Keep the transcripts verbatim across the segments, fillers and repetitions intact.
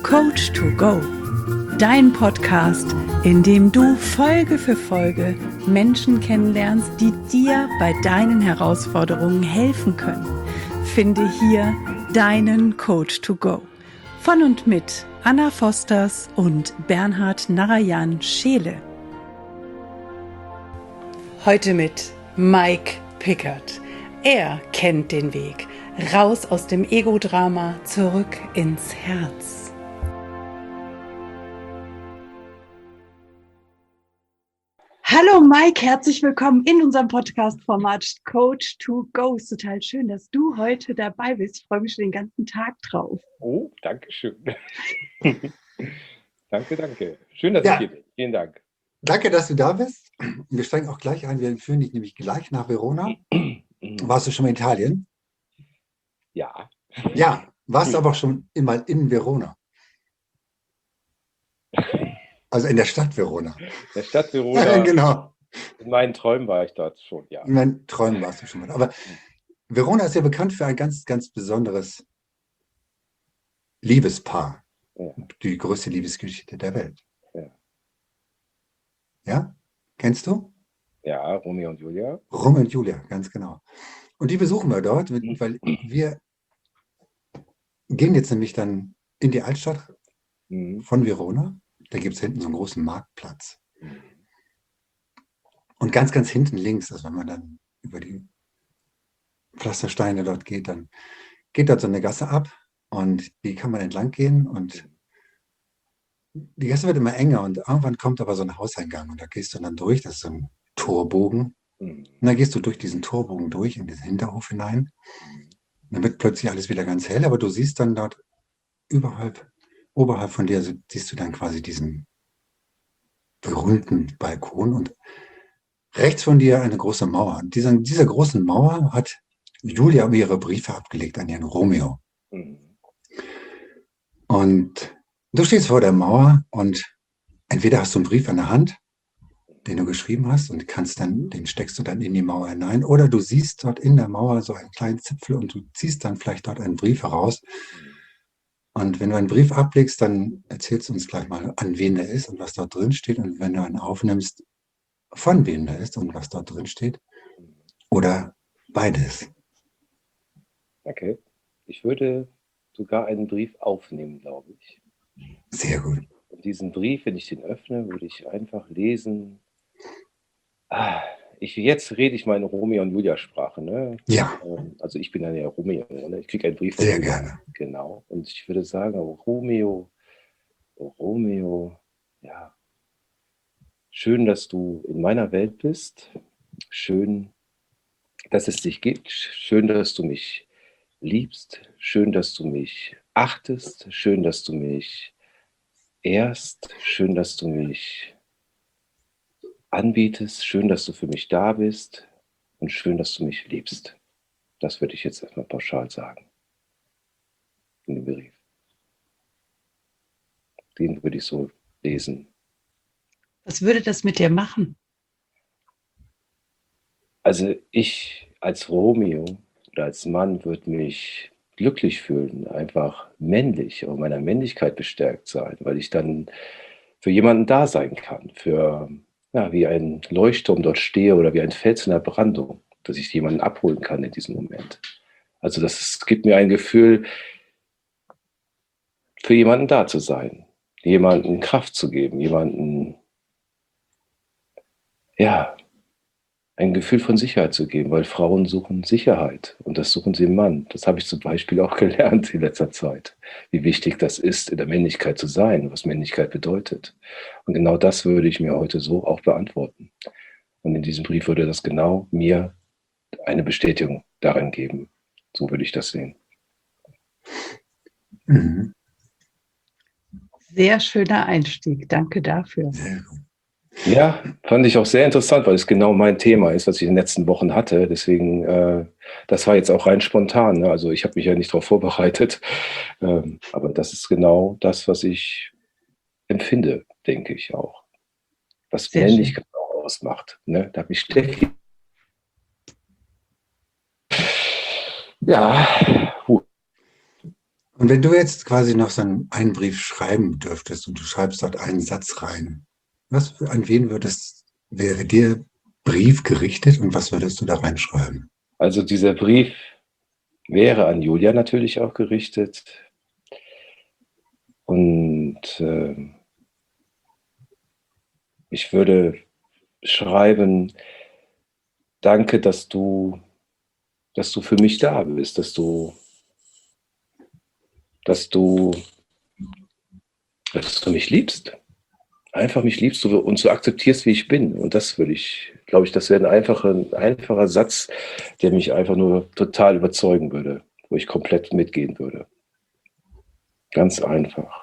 Coach to Go, dein Podcast, in dem du Folge für Folge Menschen kennenlernst, die dir bei deinen Herausforderungen helfen können. Finde hier deinen Coach to Go. Von und mit Anna Fosters und Bernhard Narayan Scheele. Heute mit Mike Pickert. Er kennt den Weg raus aus dem Ego-Drama, zurück ins Herz. Hallo Mike, herzlich willkommen in unserem Podcast-Format Coach to Go. Es ist total schön, dass du heute dabei bist. Ich freue mich schon den ganzen Tag drauf. Oh, danke schön. danke, danke. Schön, dass Ja. ich hier bin. Vielen Dank. Danke, dass du da bist. Wir steigen auch gleich ein. Wir führen dich nämlich gleich nach Verona. Warst du schon mal in Italien? Ja. Ja. Warst du aber auch schon immer in Verona? Also in der Stadt Verona. Der Stadt Verona. Genau. In meinen Träumen war ich dort schon, ja. In meinen Träumen warst du schon mal. Aber Verona ist ja bekannt für ein ganz, ganz besonderes Liebespaar. Ja. Die größte Liebesgeschichte der Welt. Ja. Ja? Kennst du? Ja, Romeo und Julia. Romeo und Julia, ganz genau. Und die besuchen wir dort, weil wir gehen jetzt nämlich dann in die Altstadt Mhm. von Verona. Da gibt es hinten so einen großen Marktplatz. Und ganz, ganz hinten links, also wenn man dann über die Pflastersteine dort geht, dann geht dort so eine Gasse ab und die kann man entlang gehen und die Gasse wird immer enger und irgendwann kommt aber so ein Hauseingang und da gehst du dann durch, das ist so ein Torbogen. Mhm. Und dann gehst du durch diesen Torbogen durch in den Hinterhof hinein. Dann wird plötzlich alles wieder ganz hell, aber du siehst dann dort überhalb, oberhalb von dir, also siehst du dann quasi diesen berühmten Balkon und rechts von dir eine große Mauer. Und dieser, dieser großen Mauer hat Julia ihre Briefe abgelegt an ihren Romeo. Mhm. Und du stehst vor der Mauer und entweder hast du einen Brief in der Hand, den du geschrieben hast und kannst dann, den steckst du dann in die Mauer hinein, oder du siehst dort in der Mauer so einen kleinen Zipfel und du ziehst dann vielleicht dort einen Brief heraus. Und wenn du einen Brief ablegst, dann erzählst du uns gleich mal, an wen der ist und was dort drin steht. Und wenn du einen aufnimmst, von wem der ist und was dort drin steht. Oder beides. Okay. Ich würde sogar einen Brief aufnehmen, glaube ich. Sehr gut. Und diesen Brief, wenn ich den öffne, würde ich einfach lesen. Ah, ich, jetzt rede ich mal in Romeo und Julia Sprache, ne? Ja. Ähm, Also ich bin dann ja Romeo, ne? Ich kriege einen Brief von Sehr Julia. gerne. Genau. Und ich würde sagen, oh, Romeo, oh, Romeo, ja. Schön, dass du in meiner Welt bist. Schön, dass es dich gibt. Schön, dass du mich liebst. Schön, dass du mich achtest. Schön, dass du mich ehrst. Schön, dass du mich anbietest. Schön, dass du für mich da bist. Und schön, dass du mich liebst. Das würde ich jetzt erstmal pauschal sagen. In dem Brief. Den würde ich so lesen. Was würde das mit dir machen? Also ich als Romeo oder als Mann würde mich glücklich fühlen, einfach männlich, und meiner Männlichkeit bestärkt sein, weil ich dann für jemanden da sein kann, für, ja, wie ein Leuchtturm dort stehe oder wie ein Fels in der Brandung, dass ich jemanden abholen kann in diesem Moment. Also das ist, gibt mir ein Gefühl, für jemanden da zu sein, jemanden Kraft zu geben, jemanden, ja, ein Gefühl von Sicherheit zu geben, weil Frauen suchen Sicherheit und das suchen sie im Mann. Das habe ich zum Beispiel auch gelernt in letzter Zeit, wie wichtig das ist, in der Männlichkeit zu sein, was Männlichkeit bedeutet. Und genau das würde ich mir heute so auch beantworten. Und in diesem Brief würde das genau mir eine Bestätigung darin geben. So würde ich das sehen. Mhm. Sehr schöner Einstieg. Danke dafür. Sehr gut. Ja, fand ich auch sehr interessant, weil es genau mein Thema ist, was ich in den letzten Wochen hatte. Deswegen, äh, das war jetzt auch rein spontan. Ne? Also ich habe mich ja nicht darauf vorbereitet. Ähm, aber das ist genau das, was ich empfinde, denke ich auch. Was Sehr Männlichkeit auch ausmacht. Ne? Da habe ich Steffi. Ja, huh. Und wenn du jetzt quasi noch so einen, einen Brief schreiben dürftest und du schreibst dort einen Satz rein, was für, an wen würdest, wäre dir Brief gerichtet und was würdest du da reinschreiben? Also dieser Brief wäre an Julia natürlich auch gerichtet. Und äh, ich würde schreiben, danke, dass du, dass du für mich da bist, dass du, dass du, dass du mich liebst. Einfach mich liebst und so akzeptierst, wie ich bin. Und das würde ich, glaube ich, das wäre ein einfacher, ein einfacher Satz, der mich einfach nur total überzeugen würde, wo ich komplett mitgehen würde. Ganz einfach.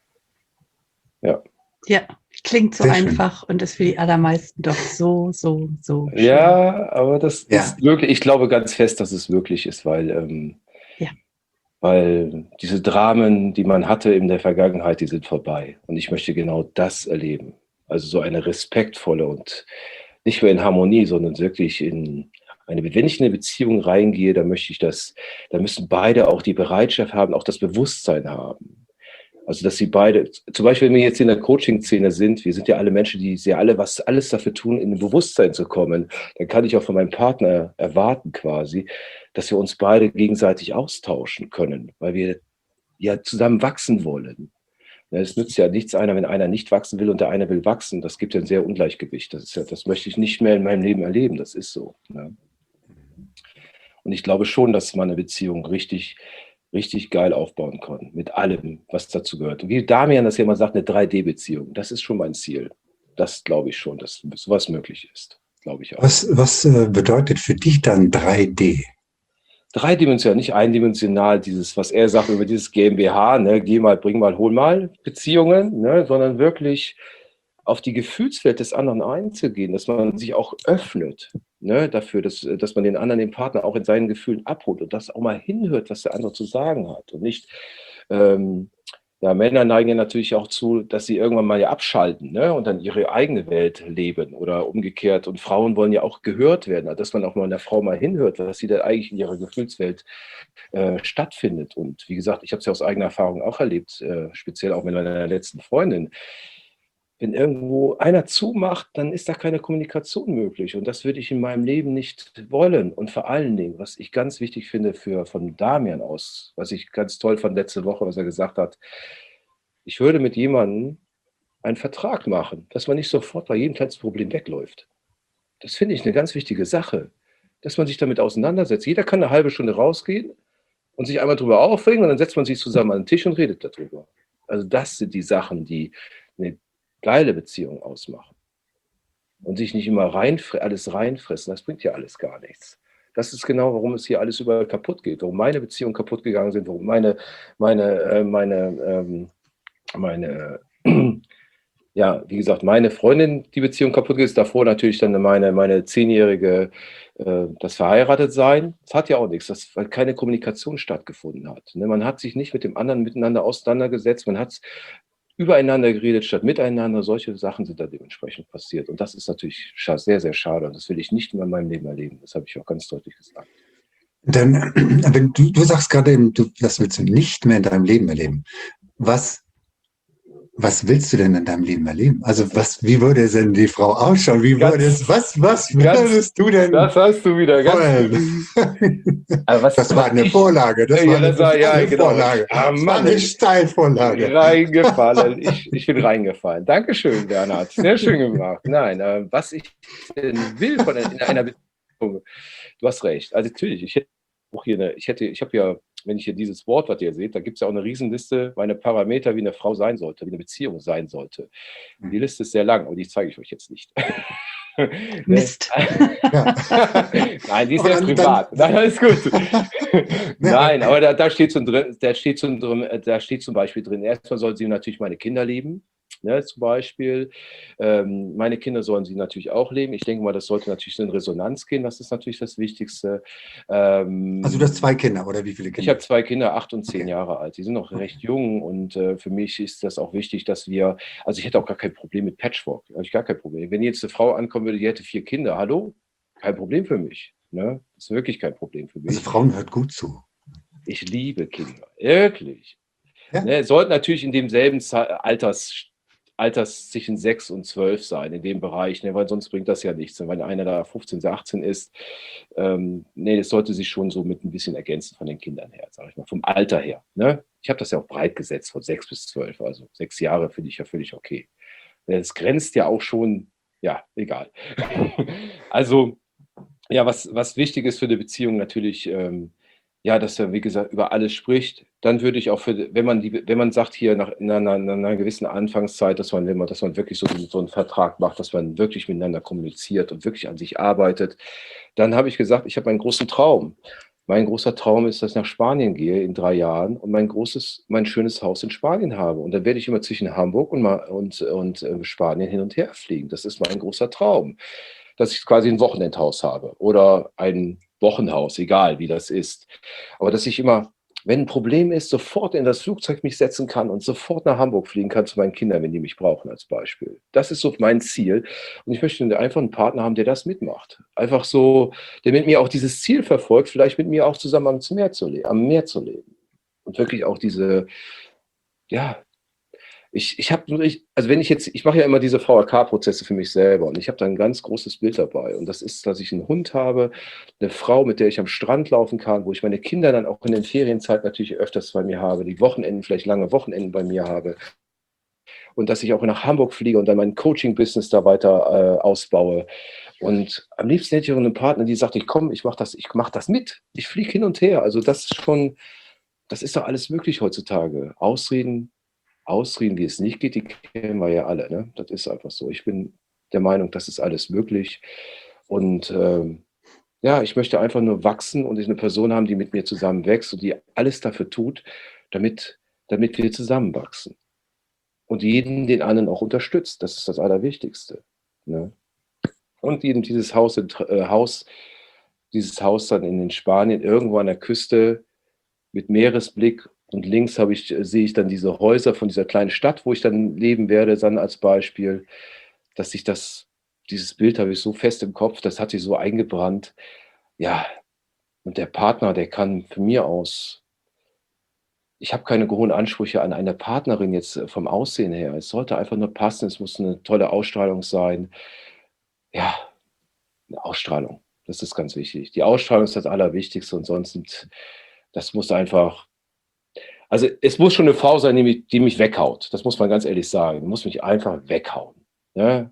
Ja. Ja, klingt so Sehr einfach schön. Und ist für die allermeisten doch so, so, so schön. Ja, aber das Ja. ist wirklich, ich glaube ganz fest, dass es wirklich ist, weil, ähm, ja. weil diese Dramen, die man hatte in der Vergangenheit, die sind vorbei. Und ich möchte genau das erleben. Also so eine respektvolle und nicht mehr in Harmonie, sondern wirklich in eine, wenn ich in eine Beziehung reingehe, dann möchte ich das, da müssen beide auch die Bereitschaft haben, auch das Bewusstsein haben. Also, dass sie beide, zum Beispiel, wenn wir jetzt in der Coaching-Szene sind, wir sind ja alle Menschen, die sehr alle was alles dafür tun, in ein Bewusstsein zu kommen, dann kann ich auch von meinem Partner erwarten quasi, dass wir uns beide gegenseitig austauschen können, weil wir ja zusammen wachsen wollen. Ja, es nützt ja nichts einer, wenn einer nicht wachsen will und der eine will wachsen. Das gibt ja ein sehr Ungleichgewicht. Das ist ja, das möchte ich nicht mehr in meinem Leben erleben. Das ist so. Ne? Und ich glaube schon, dass man eine Beziehung richtig richtig geil aufbauen kann, mit allem, was dazu gehört. Und wie Damian das ja immer sagt, eine drei D Beziehung, das ist schon mein Ziel. Das glaube ich schon, dass sowas möglich ist, glaube ich auch. Was, was äh, bedeutet für dich dann drei D? Dreidimensional, nicht eindimensional, dieses, was er sagt über dieses GmbH, ne, geh mal, bring mal, hol mal Beziehungen, ne, sondern wirklich auf die Gefühlswelt des anderen einzugehen, dass man sich auch öffnet, ne, dafür, dass, dass man den anderen, den Partner auch in seinen Gefühlen abholt und das auch mal hinhört, was der andere zu sagen hat und nicht, ähm, ja, Männer neigen ja natürlich auch zu, dass sie irgendwann mal ja abschalten, ne, und dann ihre eigene Welt leben oder umgekehrt und Frauen wollen ja auch gehört werden, dass man auch mal einer Frau mal hinhört, was sie da eigentlich in ihrer Gefühlswelt äh, stattfindet und wie gesagt, ich habe es ja aus eigener Erfahrung auch erlebt, äh, speziell auch mit meiner letzten Freundin. Wenn irgendwo einer zumacht, dann ist da keine Kommunikation möglich. Und das würde ich in meinem Leben nicht wollen. Und vor allen Dingen, was ich ganz wichtig finde für, von Damian aus, was ich ganz toll fand letzte Woche, was er gesagt hat, ich würde mit jemandem einen Vertrag machen, dass man nicht sofort bei jedem kleinsten Problem wegläuft. Das finde ich eine ganz wichtige Sache, dass man sich damit auseinandersetzt. Jeder kann eine halbe Stunde rausgehen und sich einmal drüber aufregen und dann setzt man sich zusammen an den Tisch und redet darüber. Also das sind die Sachen, die eine geile Beziehung ausmachen. Und sich nicht immer rein, alles reinfressen, das bringt ja alles gar nichts. Das ist genau, warum es hier alles überall kaputt geht, warum meine Beziehungen kaputt gegangen sind, warum meine, meine, äh, meine, ähm, meine, äh, ja, wie gesagt, meine Freundin die Beziehung kaputt ist, davor natürlich dann meine, meine zehnjährige, äh, das Verheiratetsein. Das hat ja auch nichts, das, weil keine Kommunikation stattgefunden hat. Ne? Man hat sich nicht mit dem anderen miteinander auseinandergesetzt, man hat übereinander geredet statt miteinander. Solche Sachen sind da dementsprechend passiert. Und das ist natürlich sehr, sehr schade. Und das will ich nicht mehr in meinem Leben erleben. Das habe ich auch ganz deutlich gesagt. Dann, wenn du, du sagst gerade eben, du, das willst du nicht mehr in deinem Leben erleben. Was, was willst du denn in deinem Leben erleben? Also was, wie würde es denn die Frau ausschauen? Wie Ganz, würde es, was, was ganz, würdest du denn? Das hast du wieder ganz. Also was, das war eine ich, Vorlage. Das ja, war eine, das war, ja, genau. Vorlage. Ah, das war eine Steilvorlage. Reingefallen. Ich, ich bin reingefallen. Dankeschön, Bernhard. Sehr schön gemacht. Nein, äh, was ich denn will von in einer Beziehung. Du hast recht. Also natürlich, ich hätte auch hier eine, ich hätte, ich habe ja, wenn ich hier dieses Wort, was ihr seht, da gibt es ja auch eine Riesenliste, meine Parameter, wie eine Frau sein sollte, wie eine Beziehung sein sollte. Die Liste ist sehr lang, aber die zeige ich euch jetzt nicht. Mist. Nein, die ist sehr privat. Nein, alles gut. Nein, aber da, da, steht zum, da, steht zum, da steht zum Beispiel drin, erstmal soll sie natürlich meine Kinder lieben. Ne, zum Beispiel, ähm, meine Kinder sollen sie natürlich auch leben. Ich denke mal, das sollte natürlich in Resonanz gehen. Das ist natürlich das Wichtigste. Ähm, also du hast zwei Kinder oder wie viele Kinder? Ich habe zwei Kinder, acht und zehn okay. Jahre alt. Die sind noch recht jung und äh, für mich ist das auch wichtig, dass wir, also ich hätte auch gar kein Problem mit Patchwork. Habe ich gar kein Problem. Wenn jetzt eine Frau ankommen würde, die hätte vier Kinder, hallo? Kein Problem für mich. Ne? Das ist wirklich kein Problem für mich. Also Frauen hört gut zu. Ich liebe Kinder. Wirklich. Ja. Ne, es sollte natürlich in demselben Ze- Alters, Alters zwischen sechs und zwölf sein, in dem Bereich, ne, weil sonst bringt das ja nichts. Und wenn einer da fünfzehn, achtzehn ist, ähm, nee, das sollte sich schon so mit ein bisschen ergänzen von den Kindern her, sage ich mal, vom Alter her. Ne? Ich habe das ja auch breit gesetzt, von sechs bis zwölf, also sechs Jahre finde ich ja völlig okay. Es grenzt ja auch schon, ja, egal. Also, ja, was, was wichtig ist für eine Beziehung natürlich, ähm, ja, dass er, wie gesagt, über alles spricht. Dann würde ich auch für, wenn man die, wenn man sagt, hier nach in einer, in einer gewissen Anfangszeit, dass man, wenn man, dass man wirklich so, so einen Vertrag macht, dass man wirklich miteinander kommuniziert und wirklich an sich arbeitet, dann habe ich gesagt, ich habe einen großen Traum. Mein großer Traum ist, dass ich nach Spanien gehe in drei Jahren und mein großes, mein schönes Haus in Spanien habe. Und dann werde ich immer zwischen Hamburg und, Ma- und, und äh, Spanien hin und her fliegen. Das ist mein großer Traum, dass ich quasi ein Wochenendhaus habe oder ein Wochenhaus, egal wie das ist. Aber dass ich immer, wenn ein Problem ist, sofort in das Flugzeug mich setzen kann und sofort nach Hamburg fliegen kann zu meinen Kindern, wenn die mich brauchen, als Beispiel. Das ist so mein Ziel. Und ich möchte einfach einen Partner haben, der das mitmacht. Einfach so, der mit mir auch dieses Ziel verfolgt, vielleicht mit mir auch zusammen am Meer zu, le am Meer zu leben. Und wirklich auch diese, ja, ich, ich habe, also wenn ich jetzt, ich mache ja immer diese V R K-Prozesse für mich selber und ich habe da ein ganz großes Bild dabei. Und das ist, dass ich einen Hund habe, eine Frau, mit der ich am Strand laufen kann, wo ich meine Kinder dann auch in den Ferienzeiten natürlich öfters bei mir habe, die Wochenenden, vielleicht lange Wochenenden bei mir habe. Und dass ich auch nach Hamburg fliege und dann mein Coaching-Business da weiter äh, ausbaue. Und am liebsten hätte ich auch einen Partner, die sagt, ich komme, ich mache das, ich mache das mit. Ich fliege hin und her. Also das ist schon, das ist doch alles möglich heutzutage. Ausreden, Ausreden, wie es nicht geht, die kennen wir ja alle. Ne? Das ist einfach so. Ich bin der Meinung, das ist alles möglich. Und ähm, ja, ich möchte einfach nur wachsen und ich eine Person haben, die mit mir zusammen wächst und die alles dafür tut, damit, damit wir zusammenwachsen. Und jeden den anderen auch unterstützt. Das ist das Allerwichtigste. Ne? Und eben dieses Haus, in, äh, Haus, dieses Haus dann in Spanien, irgendwo an der Küste mit Meeresblick. Und links habe ich, sehe ich dann diese Häuser von dieser kleinen Stadt, wo ich dann leben werde, dann als Beispiel, dass ich das, dieses Bild habe ich so fest im Kopf, das hat sich so eingebrannt. Ja, und der Partner, der kann von mir aus, ich habe keine hohen Ansprüche an eine Partnerin jetzt äh, vom Aussehen her. Es sollte einfach nur passen, es muss eine tolle Ausstrahlung sein. Ja, eine Ausstrahlung, das ist ganz wichtig. Die Ausstrahlung ist das Allerwichtigste und sonst, sind- das muss einfach, also es muss schon eine Frau sein, die mich, die mich weghaut. Das muss man ganz ehrlich sagen. Die muss mich einfach weghauen. Ne?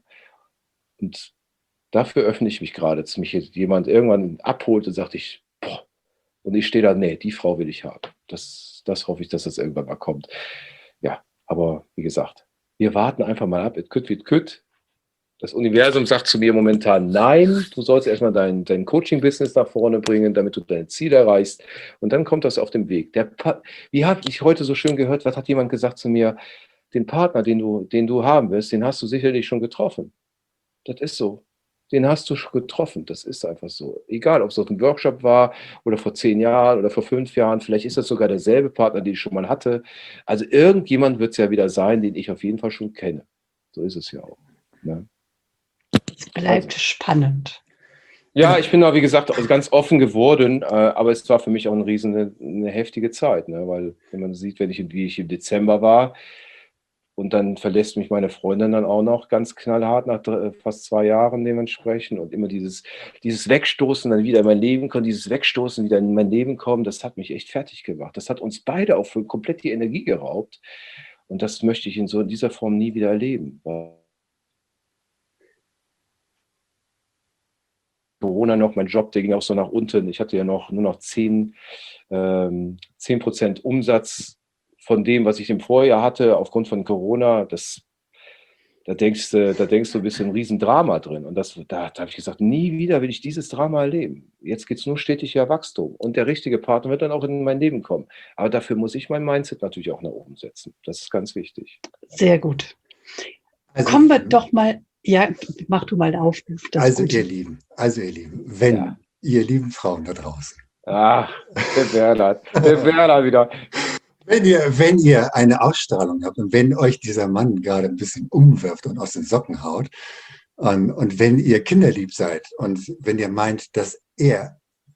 Und dafür öffne ich mich gerade, dass mich jetzt jemand irgendwann abholt und sagt, ich, boah, und ich stehe da, nee, die Frau will ich haben. Das, das hoffe ich, dass das irgendwann mal kommt. Ja, aber wie gesagt, wir warten einfach mal ab. It could, it could. Das Universum sagt zu mir momentan, nein, du sollst erstmal dein, dein Coaching-Business nach vorne bringen, damit du dein Ziel erreichst. Und dann kommt das auf den Weg. Der pa Wie habe ich heute so schön gehört, was hat jemand gesagt zu mir? Den Partner, den du, den du haben wirst, den hast du sicherlich schon getroffen. Das ist so. Den hast du schon getroffen. Das ist einfach so. Egal, ob es auf einem Workshop war oder vor zehn Jahren oder vor fünf Jahren. Vielleicht ist das sogar derselbe Partner, den ich schon mal hatte. Also irgendjemand wird es ja wieder sein, den ich auf jeden Fall schon kenne. So ist es ja auch. Ne? Es bleibt also spannend. Ja, ich bin da, wie gesagt, ganz offen geworden, äh, aber es war für mich auch eine riesen, eine, eine heftige Zeit, ne? Weil, wenn man sieht, wenn ich, wie ich im Dezember war und dann verlässt mich meine Freundin dann auch noch ganz knallhart nach drei, fast zwei Jahren dementsprechend und immer dieses, dieses Wegstoßen dann wieder in mein Leben kommen, dieses Wegstoßen wieder in mein Leben kommen, das hat mich echt fertig gemacht. Das hat uns beide auch für komplett die Energie geraubt und das möchte ich in so in dieser Form nie wieder erleben. Corona noch, mein Job, der ging auch so nach unten. Ich hatte ja noch nur noch zehn Prozent Umsatz von dem, was ich im Vorjahr hatte, aufgrund von Corona. Das, da denkst du, da denkst du, ein bisschen ein Riesendrama drin. Und das, da, da habe ich gesagt, nie wieder will ich dieses Drama erleben. Jetzt geht es nur stetiger Wachstum. Und der richtige Partner wird dann auch in mein Leben kommen. Aber dafür muss ich mein Mindset natürlich auch nach oben setzen. Das ist ganz wichtig. Sehr gut. Also, kommen wir doch mal. Ja, mach du mal den Aufruf. Also ihr Lieben, also ihr Lieben, wenn ja. ihr lieben Frauen da draußen. Ach, der Bernhard, der Bernhard wieder. Wenn ihr, wenn ihr eine Ausstrahlung habt und wenn euch dieser Mann gerade ein bisschen umwirft und aus den Socken haut und, und wenn ihr kinderlieb seid und wenn ihr meint, dass er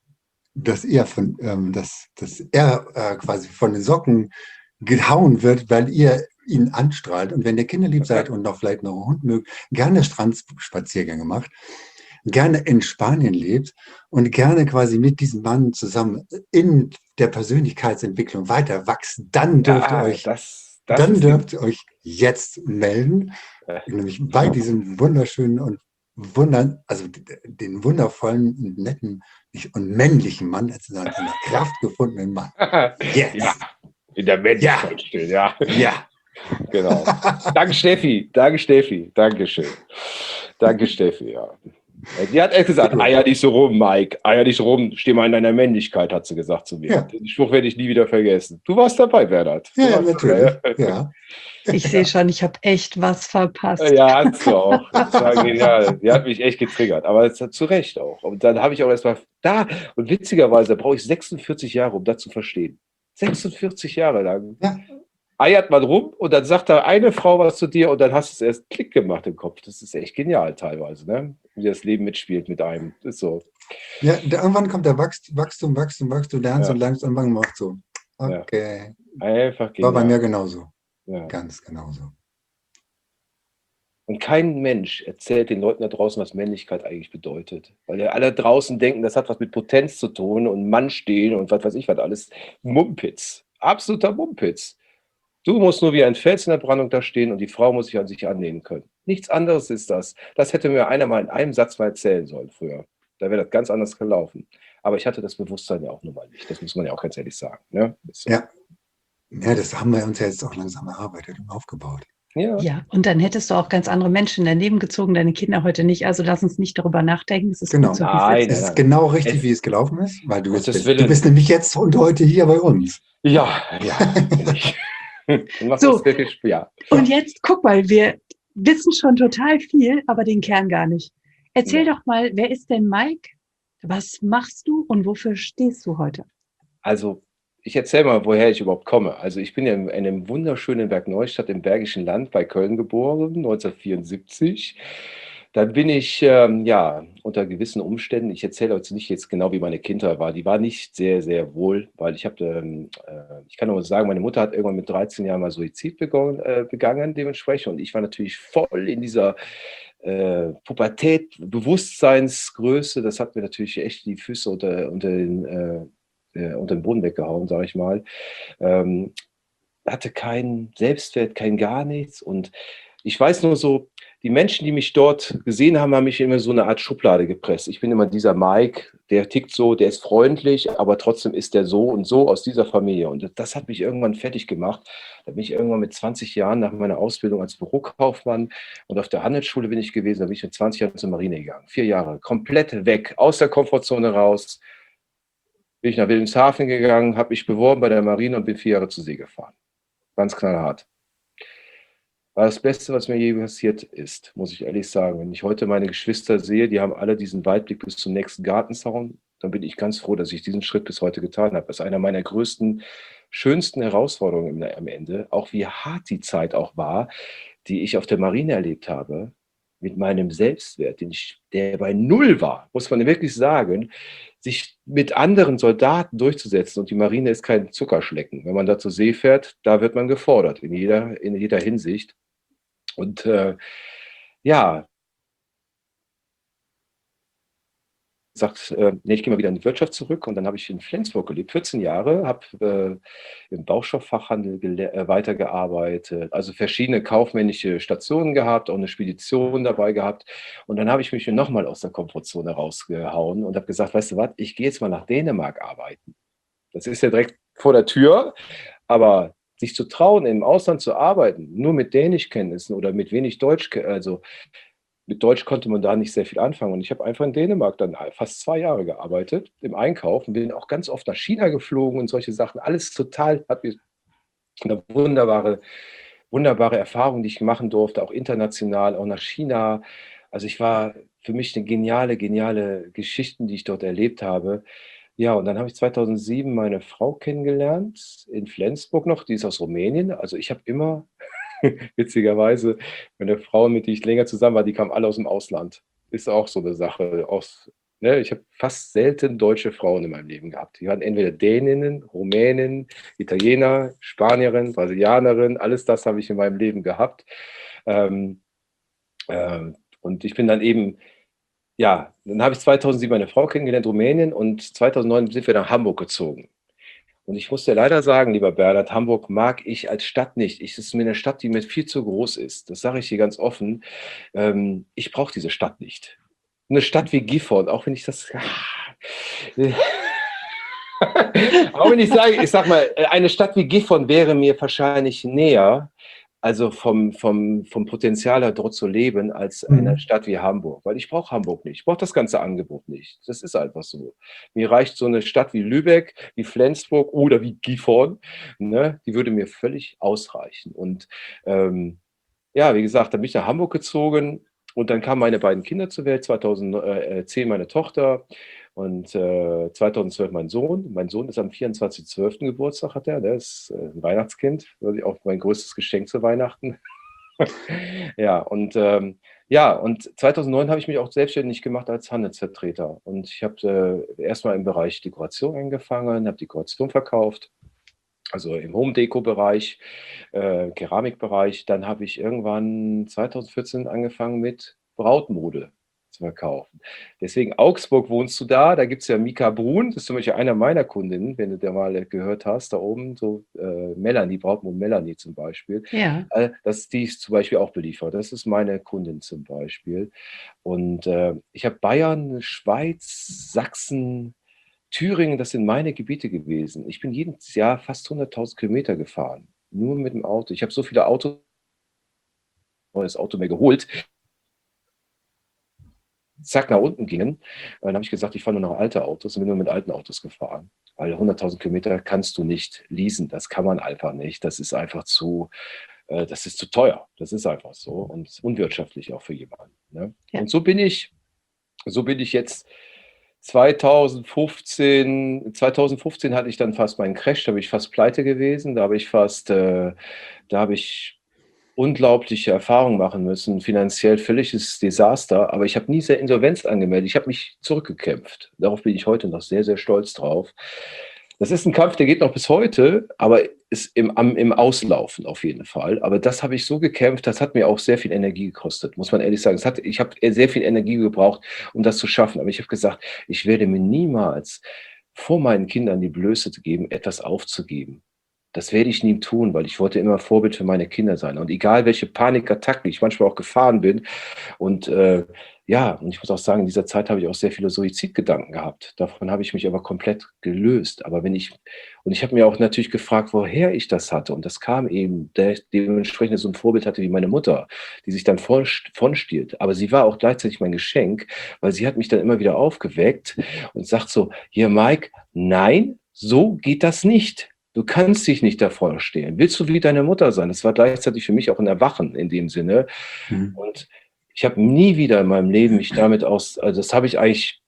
dass ihr von, ähm, dass, dass er äh, quasi von den Socken gehauen wird, weil ihr ihn anstrahlt. Und wenn ihr kinderlieb seid und noch vielleicht noch einen Hund mögt, gerne Strandspaziergänge macht, gerne in Spanien lebt und gerne quasi mit diesem Mann zusammen in der Persönlichkeitsentwicklung weiter wächst, dann dürft ihr Ja, euch, das, das dann ist die, dürft ihr euch jetzt melden, nämlich bei diesem wunderschönen und wunder, also den wundervollen und netten und männlichen Mann, also seiner Kraft gefundenen Mann. Jetzt. ja, in der Männlichkeit stehen, ja. Ja. Genau. Danke, Steffi. Danke, Steffi. Dankeschön. Danke, Steffi, ja. Die hat echt gesagt, eier nicht so rum, Mike. Eier nicht so rum, steh mal in deiner Männlichkeit, hat sie gesagt zu mir. Ja. Den Spruch werde ich nie wieder vergessen. Du warst dabei, Bernhard. Du Ja, ja, warst natürlich. dabei. Ja. Ich sehe schon, ich habe echt was verpasst. Ja, hast du auch. Das war genial. Die hat mich echt getriggert. Aber das hat zu Recht auch. Und dann habe ich auch erstmal da, und witzigerweise brauche ich sechsundvierzig Jahre, um das zu verstehen. sechsundvierzig Jahre lang. Ja. Eiert man rum und dann sagt da eine Frau was zu dir und dann hast du es erst Klick gemacht im Kopf. Das ist echt genial teilweise, ne? Wie das Leben mitspielt mit einem. Das ist so. Ja, da, irgendwann kommt der Wachstum, Wachstum, Wachstum, Wachstum, lernst Ja. und lernst und irgendwann macht so. Okay. Einfach genial. War bei mir genauso. Ja. Ganz genauso. Und kein Mensch erzählt den Leuten da draußen, was Männlichkeit eigentlich bedeutet. Weil ja alle draußen denken, das hat was mit Potenz zu tun und Mann stehen und was weiß ich was alles. Mumpitz. Absoluter Mumpitz. Du musst nur wie ein Fels in der Brandung da stehen und die Frau muss sich an sich annehmen können. Nichts anderes ist das. Das hätte mir einer mal in einem Satz mal erzählen sollen früher. Da wäre das ganz anders gelaufen. Aber ich hatte das Bewusstsein ja auch nun mal nicht. Das muss man ja auch ganz ehrlich sagen. Ne? So. Ja. Ja, das haben wir uns ja jetzt auch langsam erarbeitet und aufgebaut. Ja. Ja, und dann hättest du auch ganz andere Menschen in dein Leben gezogen, deine Kinder heute nicht. Also lass uns nicht darüber nachdenken. Es ist Genau. gut so, wie Nein, es Es ist. ist genau richtig, Es- wie es gelaufen ist, weil du, Gottes jetzt bist, Willen. du bist nämlich jetzt und heute hier bei uns. Ja, ja. bin ich. Du machst So. das wirklich, ja. Und jetzt, guck mal, wir wissen schon total viel, aber den Kern gar nicht. Erzähl Ja. doch mal, wer ist denn Mike? Was machst du und wofür stehst du heute? Also, ich erzähle mal, woher ich überhaupt komme. Also, ich bin ja in einem wunderschönen Bergneustadt im Bergischen Land bei Köln geboren, neunzehnhundertvierundsiebzig. Dann bin ich, ähm, ja, unter gewissen Umständen, ich erzähle jetzt nicht jetzt genau, wie meine Kindheit war. Die war nicht sehr, sehr wohl, weil ich habe, ähm, äh, ich kann nur sagen, meine Mutter hat irgendwann mit dreizehn Jahren mal Suizid begonnen, äh, begangen dementsprechend. Und ich war natürlich voll in dieser äh, Pubertät, Bewusstseinsgröße. Das hat mir natürlich echt die Füße unter, unter den äh, äh, unter den Boden weggehauen, sage ich mal. Ähm, hatte keinen Selbstwert, kein gar nichts. Und ich weiß nur so, die Menschen, die mich dort gesehen haben, haben mich immer so eine Art Schublade gepresst. Ich bin immer dieser Mike, der tickt so, der ist freundlich, aber trotzdem ist der so und so aus dieser Familie. Und das hat mich irgendwann fertig gemacht. Da bin ich irgendwann mit zwanzig Jahren nach meiner Ausbildung als Bürokaufmann und auf der Handelsschule bin ich gewesen, da bin ich mit zwanzig Jahren zur Marine gegangen. Vier Jahre, komplett weg, aus der Komfortzone raus. Bin ich nach Wilhelmshaven gegangen, habe mich beworben bei der Marine und bin vier Jahre zur See gefahren. Ganz knallhart. War das Beste, was mir je passiert ist, muss ich ehrlich sagen. Wenn ich heute meine Geschwister sehe, die haben alle diesen Weitblick bis zum nächsten Gartenzaun, dann bin ich ganz froh, dass ich diesen Schritt bis heute getan habe. Das ist einer meiner größten, schönsten Herausforderungen am Ende. Auch wie hart die Zeit auch war, die ich auf der Marine erlebt habe, mit meinem Selbstwert, den ich, der bei Null war, muss man wirklich sagen, sich mit anderen Soldaten durchzusetzen. Und die Marine ist kein Zuckerschlecken. Wenn man da zur See fährt, da wird man gefordert, in jeder, in jeder Hinsicht. Und äh, ja, sagt, äh, nee, ich gehe mal wieder in die Wirtschaft zurück. Und dann habe ich in Flensburg gelebt, vierzehn Jahre, habe äh, im Baustoffachhandel gele- äh, weitergearbeitet, also verschiedene kaufmännische Stationen gehabt, auch eine Spedition dabei gehabt. Und dann habe ich mich nochmal aus der Komfortzone rausgehauen und habe gesagt, weißt du was, ich gehe jetzt mal nach Dänemark arbeiten. Das ist ja direkt vor der Tür, aber sich zu trauen, im Ausland zu arbeiten, nur mit Dänischkenntnissen oder mit wenig Deutsch, also mit Deutsch konnte man da nicht sehr viel anfangen. Und ich habe einfach in Dänemark dann fast zwei Jahre gearbeitet im Einkauf und bin auch ganz oft nach China geflogen und solche Sachen. Alles total, hat mir eine wunderbare, wunderbare Erfahrung, die ich machen durfte, auch international, auch nach China. Also ich war für mich eine geniale, geniale Geschichten, die ich dort erlebt habe. Ja, und dann habe ich zweitausendsieben meine Frau kennengelernt, in Flensburg noch, die ist aus Rumänien. Also ich habe immer, witzigerweise, meine Frau, mit der ich länger zusammen war, die kam alle aus dem Ausland. Ist auch so eine Sache, aus Ne, ich habe fast selten deutsche Frauen in meinem Leben gehabt. Die waren entweder Däninnen, Rumänen, Italiener, Spanierin, Brasilianerin, alles das habe ich in meinem Leben gehabt. Ähm, äh, und ich bin dann eben, ja, dann habe ich zweitausendsieben meine Frau kennengelernt, Rumänien, und zweitausendneun sind wir nach Hamburg gezogen. Und ich muss dir leider sagen, lieber Bernhard, Hamburg mag ich als Stadt nicht. Ich, es ist mir eine Stadt, die mir viel zu groß ist. Das sage ich dir ganz offen. Ähm, ich brauche diese Stadt nicht. Eine Stadt wie Gifhorn, auch wenn ich das. Auch wenn ich sage, ich sag mal, eine Stadt wie Gifhorn wäre mir wahrscheinlich näher, also vom, vom, vom Potenzial her dort zu leben, als eine Mhm. Stadt wie Hamburg. Weil ich brauche Hamburg nicht. Ich brauche das ganze Angebot nicht. Das ist einfach so. Mir reicht so eine Stadt wie Lübeck, wie Flensburg oder wie Gifhorn. Ne? Die würde mir völlig ausreichen. Und ähm, ja, wie gesagt, dann bin ich nach Hamburg gezogen und dann kamen meine beiden Kinder zur Welt, zweitausendzehn meine Tochter und äh, zweitausendzwölf mein Sohn. Mein Sohn ist am vierundzwanzigsten zwölften Geburtstag, hat er, der ist äh, ein Weihnachtskind, also auch mein größtes Geschenk zu Weihnachten. Ja, und ähm, ja, und zweitausendneun habe ich mich auch selbstständig gemacht als Handelsvertreter. Und ich habe äh, erstmal im Bereich Dekoration angefangen, habe Dekoration verkauft, also im Home-Deko-Bereich, äh, Keramikbereich. Dann habe ich irgendwann zweitausendvierzehn angefangen mit Brautmode zu verkaufen. Deswegen Augsburg wohnst du da, da gibt es ja Mika Brun, das ist zum Beispiel einer meiner Kundinnen, wenn du der mal gehört hast, da oben, so äh, Melanie, Brautmode Melanie zum Beispiel. Ja. Äh, das, die ist zum Beispiel auch beliefert. Das ist meine Kundin zum Beispiel. Und äh, ich habe Bayern, Schweiz, Sachsen, Thüringen, das sind meine Gebiete gewesen. Ich bin jedes Jahr fast hunderttausend Kilometer gefahren, nur mit dem Auto. Ich habe so viele Autos, neues Auto mehr geholt, zack, nach unten gingen. Dann habe ich gesagt, ich fahre nur noch alte Autos und bin nur mit alten Autos gefahren. Weil hunderttausend Kilometer kannst du nicht leasen. Das kann man einfach nicht. Das ist einfach zu, äh, das ist zu teuer. Das ist einfach so und unwirtschaftlich auch für jemanden. Ne? Ja. Und so bin ich, so bin ich jetzt zweitausendfünfzehn, zweitausendfünfzehn hatte ich dann fast meinen Crash, da bin ich fast pleite gewesen, da habe ich fast, äh, da habe ich unglaubliche Erfahrungen machen müssen, finanziell völliges Desaster, aber ich habe nie sehr Insolvenz angemeldet, ich habe mich zurückgekämpft. Darauf bin ich heute noch sehr, sehr stolz drauf. Das ist ein Kampf, der geht noch bis heute, aber ist im, am, im Auslaufen auf jeden Fall. Aber das habe ich so gekämpft, das hat mir auch sehr viel Energie gekostet, muss man ehrlich sagen. Es hat, ich habe sehr viel Energie gebraucht, um das zu schaffen. Aber ich habe gesagt, ich werde mir niemals vor meinen Kindern die Blöße geben, etwas aufzugeben. Das werde ich nie tun, weil ich wollte immer Vorbild für meine Kinder sein. Und egal, welche Panikattacken ich manchmal auch gefahren bin. Und äh, ja, und ich muss auch sagen, in dieser Zeit habe ich auch sehr viele Suizidgedanken gehabt. Davon habe ich mich aber komplett gelöst. Aber wenn ich, und ich habe mir auch natürlich gefragt, woher ich das hatte. Und das kam eben, der dementsprechend so ein Vorbild hatte wie meine Mutter, die sich dann von, von stiehlt. Aber sie war auch gleichzeitig mein Geschenk, weil sie hat mich dann immer wieder aufgeweckt und sagt so, hier Mike, nein, so geht das nicht. Du kannst dich nicht davor stehlen. Willst du wie deine Mutter sein? Das war gleichzeitig für mich auch ein Erwachen in dem Sinne. Mhm. Und ich habe nie wieder in meinem Leben mich damit aus, also das habe ich eigentlich,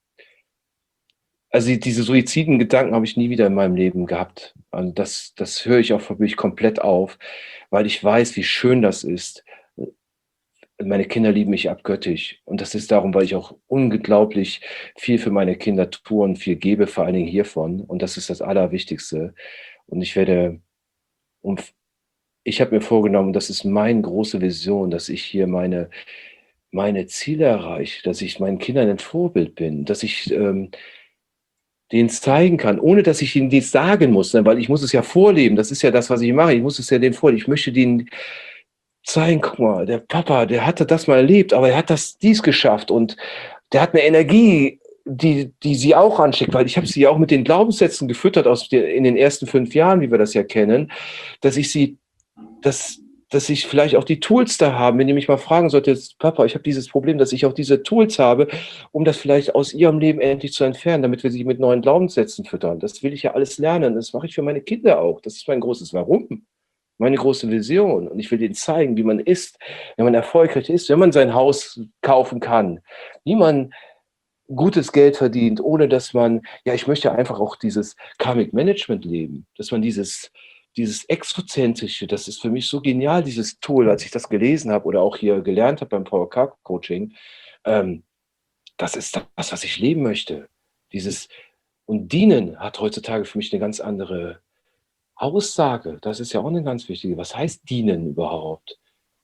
also diese suiziden Gedanken habe ich nie wieder in meinem Leben gehabt. Und das, das höre ich auch für mich komplett auf, weil ich weiß, wie schön das ist. Meine Kinder lieben mich abgöttisch. Und das ist darum, weil ich auch unglaublich viel für meine Kinder tue und viel gebe, vor allen Dingen hiervon. Und das ist das Allerwichtigste. Und ich werde, und ich habe mir vorgenommen, das ist meine große Vision, dass ich hier meine, meine Ziele erreiche, dass ich meinen Kindern ein Vorbild bin, dass ich ähm, denen zeigen kann, ohne dass ich ihnen dies sagen muss, ne? Weil ich muss es ja vorleben. Das ist ja das, was ich mache. Ich muss es ja denen vorleben. Ich möchte denen zeigen, guck mal, der Papa, der hatte das mal erlebt, aber er hat das dies geschafft und der hat eine Energie, die, die sie auch anschickt, weil ich habe sie ja auch mit den Glaubenssätzen gefüttert aus den, in den ersten fünf Jahren, wie wir das ja kennen, dass ich sie, dass, dass ich vielleicht auch die Tools da habe, wenn ihr mich mal fragen solltet, Papa, ich habe dieses Problem, dass ich auch diese Tools habe, um das vielleicht aus ihrem Leben endlich zu entfernen, damit wir sie mit neuen Glaubenssätzen füttern. Das will ich ja alles lernen. Das mache ich für meine Kinder auch. Das ist mein großes Warum. Meine große Vision. Und ich will denen zeigen, wie man ist, wenn man erfolgreich ist, wenn man sein Haus kaufen kann, wie man gutes Geld verdient, ohne dass man, ja, ich möchte einfach auch dieses Karmic Management leben, dass man dieses, dieses Exozentrische, das ist für mich so genial, dieses Tool, als ich das gelesen habe oder auch hier gelernt habe beim Power Car Coaching, ähm, das ist das, was ich leben möchte. Dieses und dienen hat heutzutage für mich eine ganz andere Aussage. Das ist ja auch eine ganz wichtige. Was heißt dienen überhaupt?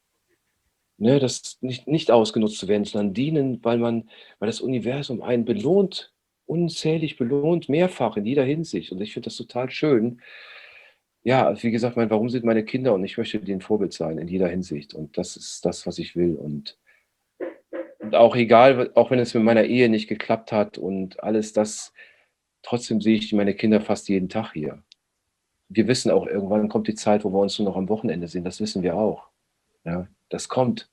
Ne, das nicht nicht ausgenutzt zu werden, sondern dienen, weil man weil das Universum einen belohnt, unzählig belohnt, mehrfach in jeder Hinsicht. Und ich finde das total schön. Ja, wie gesagt, mein Warum sind meine Kinder und ich möchte denen Vorbild sein in jeder Hinsicht. Und das ist das, was ich will. Und und auch egal, auch wenn es mit meiner Ehe nicht geklappt hat und alles das, trotzdem sehe ich meine Kinder fast jeden Tag hier. Wir wissen auch, irgendwann kommt die Zeit, wo wir uns nur noch am Wochenende sehen. Das wissen wir auch. Ja, das kommt.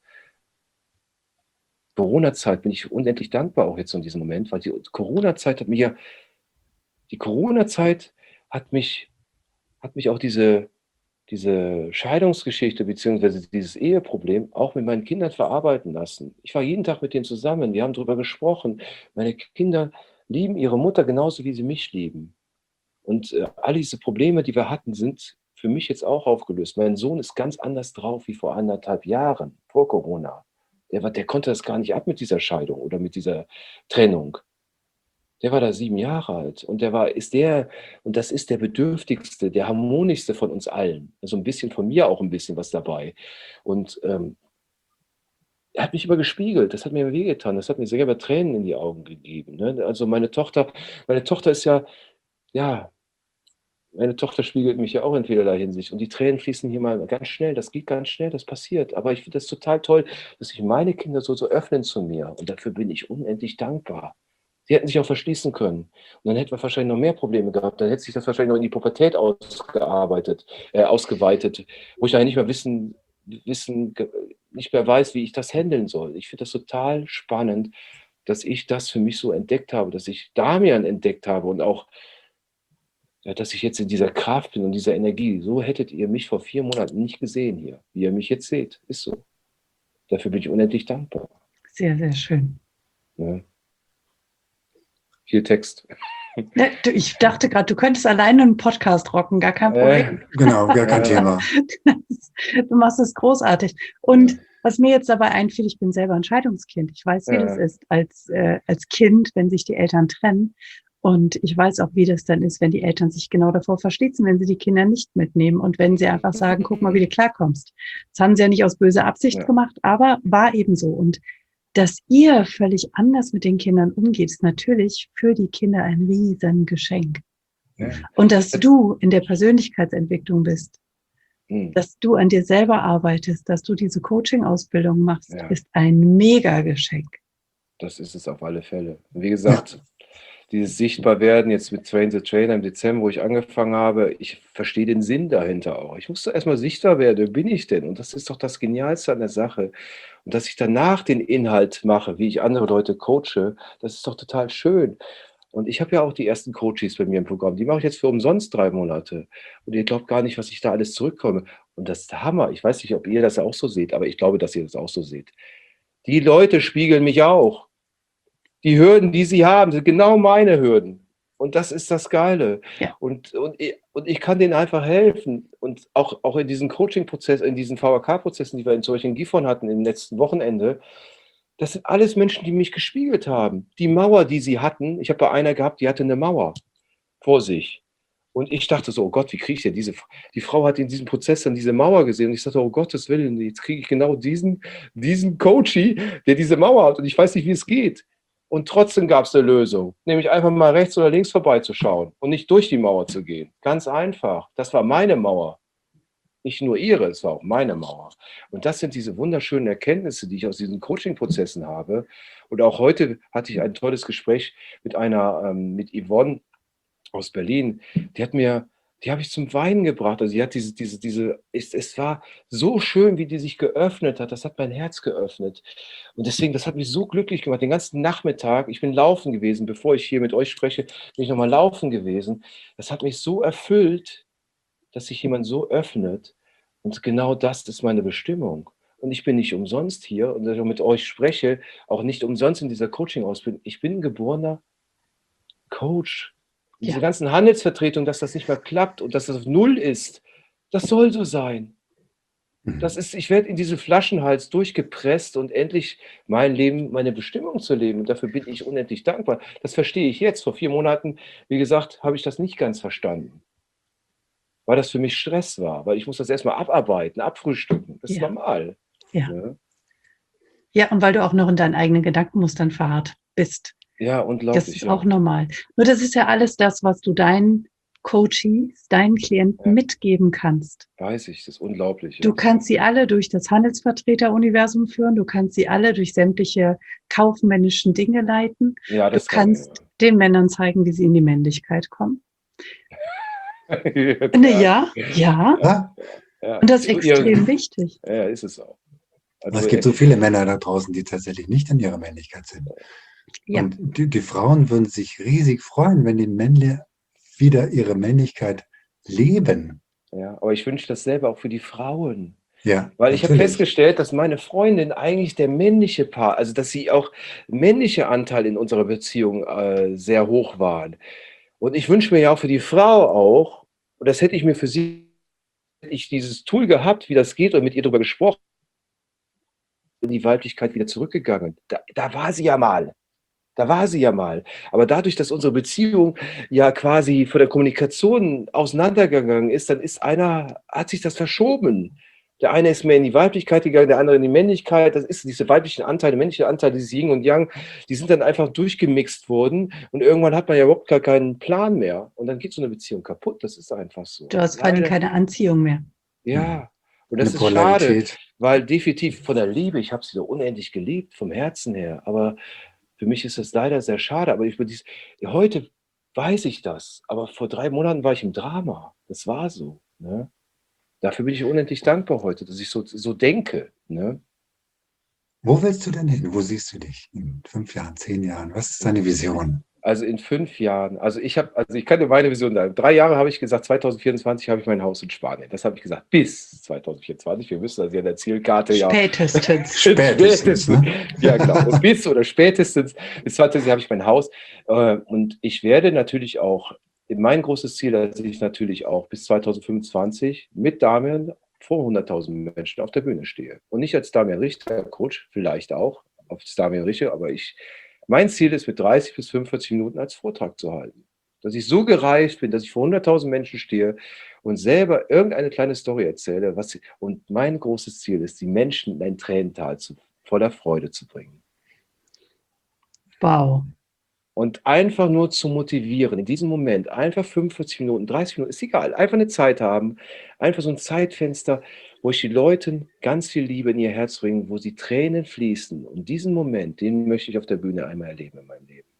Corona-Zeit bin ich unendlich dankbar auch jetzt in diesem Moment, weil die Corona-Zeit hat mir die Corona-Zeit hat mich hat mich auch diese diese Scheidungsgeschichte beziehungsweise dieses Eheproblem auch mit meinen Kindern verarbeiten lassen. Ich war jeden Tag mit denen zusammen, wir haben drüber gesprochen. Meine Kinder lieben ihre Mutter genauso, wie sie mich lieben. Und, äh, all diese Probleme, die wir hatten, sind für mich jetzt auch aufgelöst. Mein Sohn ist ganz anders drauf wie vor anderthalb Jahren, vor Corona. Der war der konnte das gar nicht ab mit dieser Scheidung oder mit dieser Trennung. Der war da sieben Jahre alt und der war ist der und das ist der bedürftigste, der harmonischste von uns allen. Also 'n bisschen von mir auch 'n bisschen was dabei. Und, ähm er hat mich immer gespiegelt, das hat mir wehgetan, das hat mir selber Tränen in die Augen gegeben, ne? Also, meine Tochter meine Tochter ist ja ja, meine Tochter spiegelt mich ja auch in vielerlei Hinsicht und die Tränen fließen hier mal ganz schnell, das geht ganz schnell, das passiert. Aber ich finde das total toll, dass sich meine Kinder so so öffnen zu mir und dafür bin ich unendlich dankbar. Sie hätten sich auch verschließen können und dann hätten wir wahrscheinlich noch mehr Probleme gehabt. Dann hätte sich das wahrscheinlich noch in die Pubertät ausgearbeitet äh, ausgeweitet, wo ich nachher nicht mehr wissen wissen ge nicht mehr weiß, wie ich das händeln soll. Ich finde das total spannend, dass ich das für mich so entdeckt habe, dass ich Damian entdeckt habe und auch, ja, dass ich jetzt in dieser Kraft bin und dieser Energie. So hättet ihr mich vor vier Monaten nicht gesehen hier, wie ihr mich jetzt seht. Ist so. Dafür bin ich unendlich dankbar. Sehr, sehr schön. Ja. Viel Text. Ne, du, ich dachte gerade, du könntest alleine einen Podcast rocken, gar kein Problem. Äh, genau, gar kein Ja. Thema. Du machst das großartig. Und was mir jetzt dabei einfiel, ich bin selber ein Scheidungskind. Ich weiß, wie Ja. das ist als, äh, als Kind, wenn sich die Eltern trennen. Und ich weiß auch, wie das dann ist, wenn die Eltern sich genau davor verschließen, wenn sie die Kinder nicht mitnehmen und wenn sie einfach sagen, guck mal, wie du klarkommst. Das haben sie ja nicht aus böser Absicht Ja. gemacht, aber war eben so. Und dass ihr völlig anders mit den Kindern umgeht, ist natürlich für die Kinder ein riesen Geschenk. Ja. Und dass du in der Persönlichkeitsentwicklung bist, Mhm. dass du an dir selber arbeitest, dass du diese Coaching-Ausbildung machst, Ja. ist ein Mega-Geschenk. Das ist es auf alle Fälle. Wie gesagt, dieses Sichtbarwerden jetzt mit Train the Trainer im Dezember, wo ich angefangen habe, ich verstehe den Sinn dahinter auch. Ich musste erst mal sichtbar werden, wer bin ich denn? Und das ist doch das Genialste an der Sache. Und dass ich danach den Inhalt mache, wie ich andere Leute coache, das ist doch total schön. Und ich habe ja auch die ersten Coaches bei mir im Programm, die mache ich jetzt für umsonst drei Monate. Und ihr glaubt gar nicht, was ich da alles zurückkomme. Und das ist der Hammer. Ich weiß nicht, ob ihr das auch so seht, aber ich glaube, dass ihr das auch so seht. Die Leute spiegeln mich auch. Die Hürden, die sie haben, sind genau meine Hürden. Und das ist das Geile. Ja. Und, und, ich, und ich kann denen einfach helfen. Und auch, auch in diesen Coaching-Prozess, in diesen V A K-Prozessen, die wir in solchen Gifhorn hatten im letzten Wochenende, das sind alles Menschen, die mich gespiegelt haben. Die Mauer, die sie hatten, ich habe bei einer gehabt, die hatte eine Mauer vor sich. Und ich dachte so, oh Gott, wie kriege ich denn diese, die Frau hat in diesem Prozess dann diese Mauer gesehen und ich dachte, oh Gottes Willen, jetzt kriege ich genau diesen, diesen Coachie, der diese Mauer hat und ich weiß nicht, wie es geht. Und trotzdem gab es eine Lösung, nämlich einfach mal rechts oder links vorbeizuschauen und nicht durch die Mauer zu gehen. Ganz einfach. Das war meine Mauer. Nicht nur ihre, es war auch meine Mauer. Und das sind diese wunderschönen Erkenntnisse, die ich aus diesen Coaching-Prozessen habe. Und auch heute hatte ich ein tolles Gespräch mit einer, ähm, mit Yvonne aus Berlin. Die hat mir, die habe ich zum Weinen gebracht. Also sie hat diese, diese, diese, es, es war so schön, wie die sich geöffnet hat. Das hat mein Herz geöffnet. Und deswegen, das hat mich so glücklich gemacht. Den ganzen Nachmittag, ich bin laufen gewesen, bevor ich hier mit euch spreche, bin ich nochmal laufen gewesen. Das hat mich so erfüllt, dass sich jemand so öffnet. Und genau das ist meine Bestimmung. Und ich bin nicht umsonst hier und dass ich mit euch spreche, auch nicht umsonst in dieser Coaching-Ausbildung. Ich bin ein geborener Coach. Und diese Ja. ganzen Handelsvertretungen, dass das nicht mehr klappt und dass das auf Null ist, das soll so sein. Das ist, ich werde in diesen Flaschenhals durchgepresst und endlich mein Leben, meine Bestimmung zu leben. Und dafür bin ich unendlich dankbar. Das verstehe ich jetzt. Vor vier Monaten, wie gesagt, habe ich das nicht ganz verstanden. Weil das für mich Stress war. Weil ich muss das erstmal abarbeiten, abfrühstücken. Das ist Ja. normal. Ja. Ne? Ja, und weil du auch noch in deinen eigenen Gedankenmustern verharrt bist. Ja, Das unglaublich. ist Ja. auch normal. Nur das ist ja alles das, was du deinen Coaches, deinen Klienten Ja. mitgeben kannst. Weiß ich, das ist unglaublich. Du Ja. kannst sie alle durch das Handelsvertreter-Universum führen, du kannst sie alle durch sämtliche kaufmännischen Dinge leiten. Ja, Du das war, kannst den Männern zeigen, wie sie in die Männlichkeit kommen. ja. Ne, ja, ja. Ja? Ja. Und das ist Ja, extrem wichtig. ja, ist es auch. Aber Also, es gibt so viele Männer da draußen, die tatsächlich nicht in ihrer Männlichkeit sind. Ja. Und die, die Frauen würden sich riesig freuen, wenn die Männer wieder ihre Männlichkeit leben. ja, aber ich wünsche das selber auch für die Frauen. Ja, Weil ich habe natürlich. festgestellt, dass meine Freundin eigentlich der männliche Part, also dass sie auch männliche Anteil in unserer Beziehung äh, sehr hoch waren. Und ich wünsche mir ja auch für die Frau auch, und das hätte ich mir für sie, hätte ich dieses Tool gehabt, wie das geht und mit ihr darüber gesprochen, in die Weiblichkeit wieder zurückgegangen. Da, da war sie ja mal. Da war sie ja mal. Aber dadurch, dass unsere Beziehung ja quasi von der Kommunikation auseinandergegangen ist, dann ist einer, hat sich das verschoben. Der eine ist mehr in die Weiblichkeit gegangen, der andere in die Männlichkeit. Das ist diese weiblichen Anteile, männliche Anteile, dieses Yin und Yang, die sind dann einfach durchgemixt worden. Und irgendwann hat man ja überhaupt gar keinen Plan mehr. Und dann geht so eine Beziehung kaputt. Das ist einfach so. Du hast vor allem Leider. keine Anziehung mehr. Ja. Und Eine das ist schade, Polarität. weil definitiv von der Liebe, ich habe sie so unendlich geliebt, vom Herzen her. Aber für mich ist das leider sehr schade. Aber über dies, heute weiß ich das. Aber vor drei Monaten war ich im Drama. Das war so. Ne? Dafür bin ich unendlich dankbar heute, dass ich so, so denke. Ne? Wo willst du denn hin? Wo siehst du dich in fünf Jahren, zehn Jahren? Was ist deine Vision? Also in fünf Jahren, also ich habe, also ich kann dir meine Vision sagen. Drei Jahre habe ich gesagt, zwanzig vierundzwanzig habe ich mein Haus in Spanien. Das habe ich gesagt, bis zwanzig vierundzwanzig. Wir müssen das ja in der Zielkarte ja. Spätestens. Spätestens, ne? Ja, genau. Und bis oder spätestens bis zwanzig habe ich mein Haus. Äh, Und ich werde natürlich auch, mein großes Ziel, dass ich natürlich auch bis zwanzig fünfundzwanzig mit Damian vor hunderttausend Menschen auf der Bühne stehe. Und nicht als Damian Richter, Coach, vielleicht auch, als Damian Richter, aber ich, mein Ziel ist, mit dreißig bis fünfundvierzig Minuten als Vortrag zu halten. Dass ich so gereift bin, dass ich vor hunderttausend Menschen stehe und selber irgendeine kleine Story erzähle. Was, und mein großes Ziel ist, die Menschen in ein Tränental zu, voller Freude zu bringen. Wow. Und einfach nur zu motivieren, in diesem Moment, einfach fünfundvierzig Minuten, dreißig Minuten, ist egal, einfach eine Zeit haben, einfach so ein Zeitfenster, wo ich die Leuten ganz viel Liebe in ihr Herz bringe, wo sie Tränen fließen. Und diesen Moment, den möchte ich auf der Bühne einmal erleben in meinem Leben.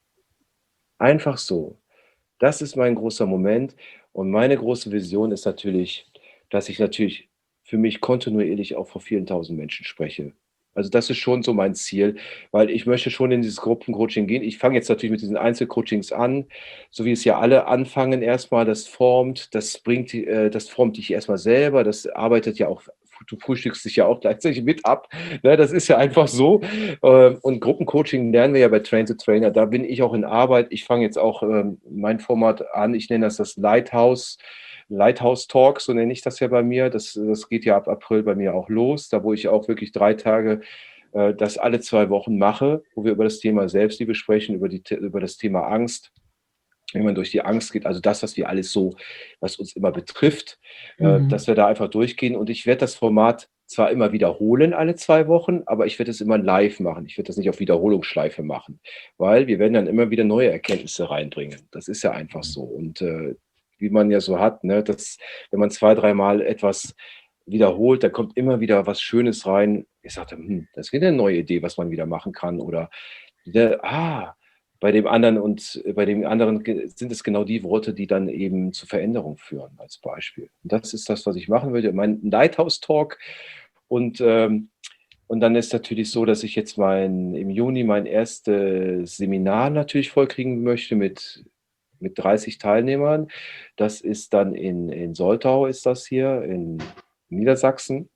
Einfach so. Das ist mein großer Moment. Und meine große Vision ist natürlich, dass ich natürlich für mich kontinuierlich auch vor vielen tausend Menschen spreche. Also das ist schon so mein Ziel, weil ich möchte schon in dieses Gruppencoaching gehen. Ich fange jetzt natürlich mit diesen Einzelcoachings an, so wie es ja alle anfangen erstmal. Das formt, das bringt, äh, das formt dich erstmal selber. Das arbeitet ja auch, du frühstückst dich ja auch gleichzeitig mit ab. Ne, das ist ja einfach so. Äh, und Gruppencoaching lernen wir ja bei Train the Trainer. Da bin ich auch in Arbeit. Ich fange jetzt auch ähm, mein Format an. Ich nenne das das Lighthouse. Lighthouse Talk, so nenne ich das ja bei mir. Das, das geht ja ab April bei mir auch los, da wo ich auch wirklich drei Tage äh, das alle zwei Wochen mache, wo wir über das Thema Selbstliebe sprechen, über, die, über das Thema Angst, wie man durch die Angst geht, also das, was wir alles so, was uns immer betrifft, mhm. äh, dass wir da einfach durchgehen. Und ich werde das Format zwar immer wiederholen alle zwei Wochen, aber ich werde es immer live machen. Ich werde das nicht auf Wiederholungsschleife machen, weil wir werden dann immer wieder neue Erkenntnisse reinbringen. Das ist ja einfach so. Und äh, wie man ja so hat, ne, dass wenn man zwei, dreimal etwas wiederholt, da kommt immer wieder was Schönes rein. Ich sagte, hm, das ist wieder eine neue Idee, was man wieder machen kann. Oder wieder, ah, bei dem anderen und bei dem anderen sind es genau die Worte, die dann eben zu Veränderung führen, als Beispiel. Und das ist das, was ich machen würde, mein Lighthouse-Talk. Und, ähm, und dann ist natürlich so, dass ich jetzt mein, im Juni mein erstes Seminar natürlich vollkriegen möchte mit mit dreißig Teilnehmern. Das ist dann in, in Soltau, ist das hier, in Niedersachsen.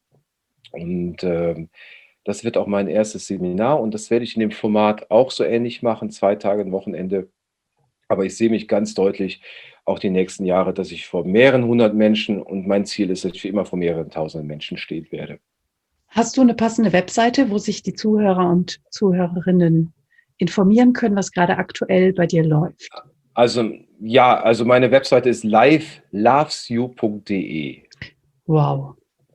Und ähm, das wird auch mein erstes Seminar und das werde ich in dem Format auch so ähnlich machen, zwei Tage, ein Wochenende. Aber ich sehe mich ganz deutlich auch die nächsten Jahre, dass ich vor mehreren hundert Menschen, und mein Ziel ist, dass ich für immer vor mehreren tausend Menschen stehen werde. Hast du eine passende Webseite, wo sich die Zuhörer und Zuhörerinnen informieren können, was gerade aktuell bei dir läuft? Also ja, also meine Webseite ist live loves you punkt de. Wow.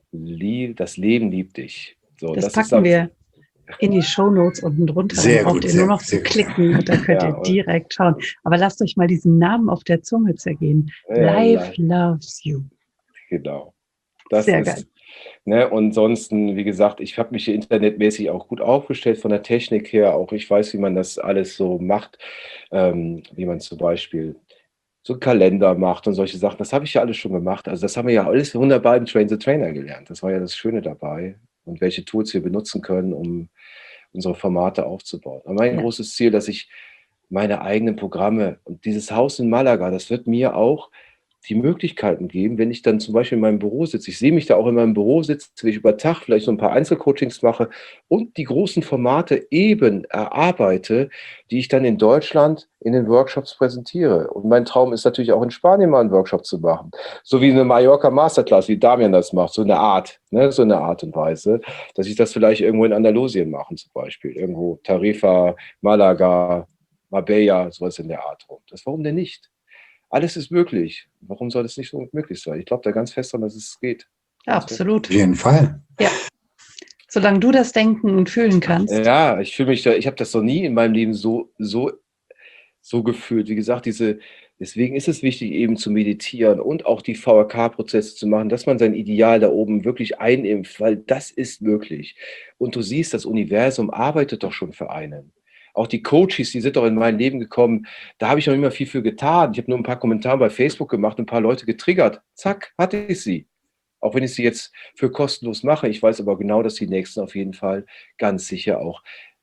Das Leben liebt dich. So, das, das packen ist wir in die Shownotes unten drunter. Sehr Dann braucht gut, ihr sehr nur noch gut, zu sehr gut. klicken und dann könnt Ja, ihr direkt schauen. Aber lasst euch mal diesen Namen auf der Zunge zergehen. Ja, Life live. loves you. Genau. Das Sehr ist, geil. ne, und ansonsten, wie gesagt, ich habe mich hier internetmäßig auch gut aufgestellt von der Technik her. Auch ich weiß, wie man das alles so macht, ähm, wie man zum Beispiel so einen Kalender macht und solche Sachen. Das habe ich ja alles schon gemacht. Also das haben wir ja alles wunderbar im Train the Trainer gelernt. Das war ja das Schöne dabei. Und welche Tools wir benutzen können, um unsere Formate aufzubauen. Aber mein Ja. großes Ziel, dass ich meine eigenen Programme und dieses Haus in Malaga, das wird mir auch die Möglichkeiten geben, wenn ich dann zum Beispiel in meinem Büro sitze. Ich sehe mich da auch in meinem Büro sitzen, wenn ich über Tag vielleicht so ein paar Einzelcoachings mache und die großen Formate eben erarbeite, die ich dann in Deutschland in den Workshops präsentiere. Und mein Traum ist natürlich auch in Spanien mal einen Workshop zu machen. So wie eine Mallorca Masterclass, wie Damian das macht, so eine Art, ne, so eine Art und Weise, dass ich das vielleicht irgendwo in Andalusien mache zum Beispiel. Irgendwo Tarifa, Malaga, Marbella, sowas in der Art rum. Das, warum denn nicht? Alles ist möglich. Warum soll es nicht so möglich sein? Ich glaube da ganz fest dran, dass es geht. Ja, absolut. Auf jeden Fall. Ja. Solange du das denken und fühlen kannst. Ja, ich fühle mich da, ich habe das noch nie in meinem Leben so, so, so gefühlt. Wie gesagt, diese, deswegen ist es wichtig, eben zu meditieren und auch die V R K-Prozesse zu machen, dass man sein Ideal da oben wirklich einimpft, weil das ist möglich. Und du siehst, das Universum arbeitet doch schon für einen. Auch die Coaches, die sind doch in mein Leben gekommen, da habe ich noch nicht mehr viel für getan. Ich habe nur ein paar Kommentare bei Facebook gemacht, ein paar Leute getriggert. Zack, hatte ich sie. Auch wenn ich sie jetzt für kostenlos mache. Ich weiß aber genau, dass die Nächsten auf jeden Fall ganz sicher auch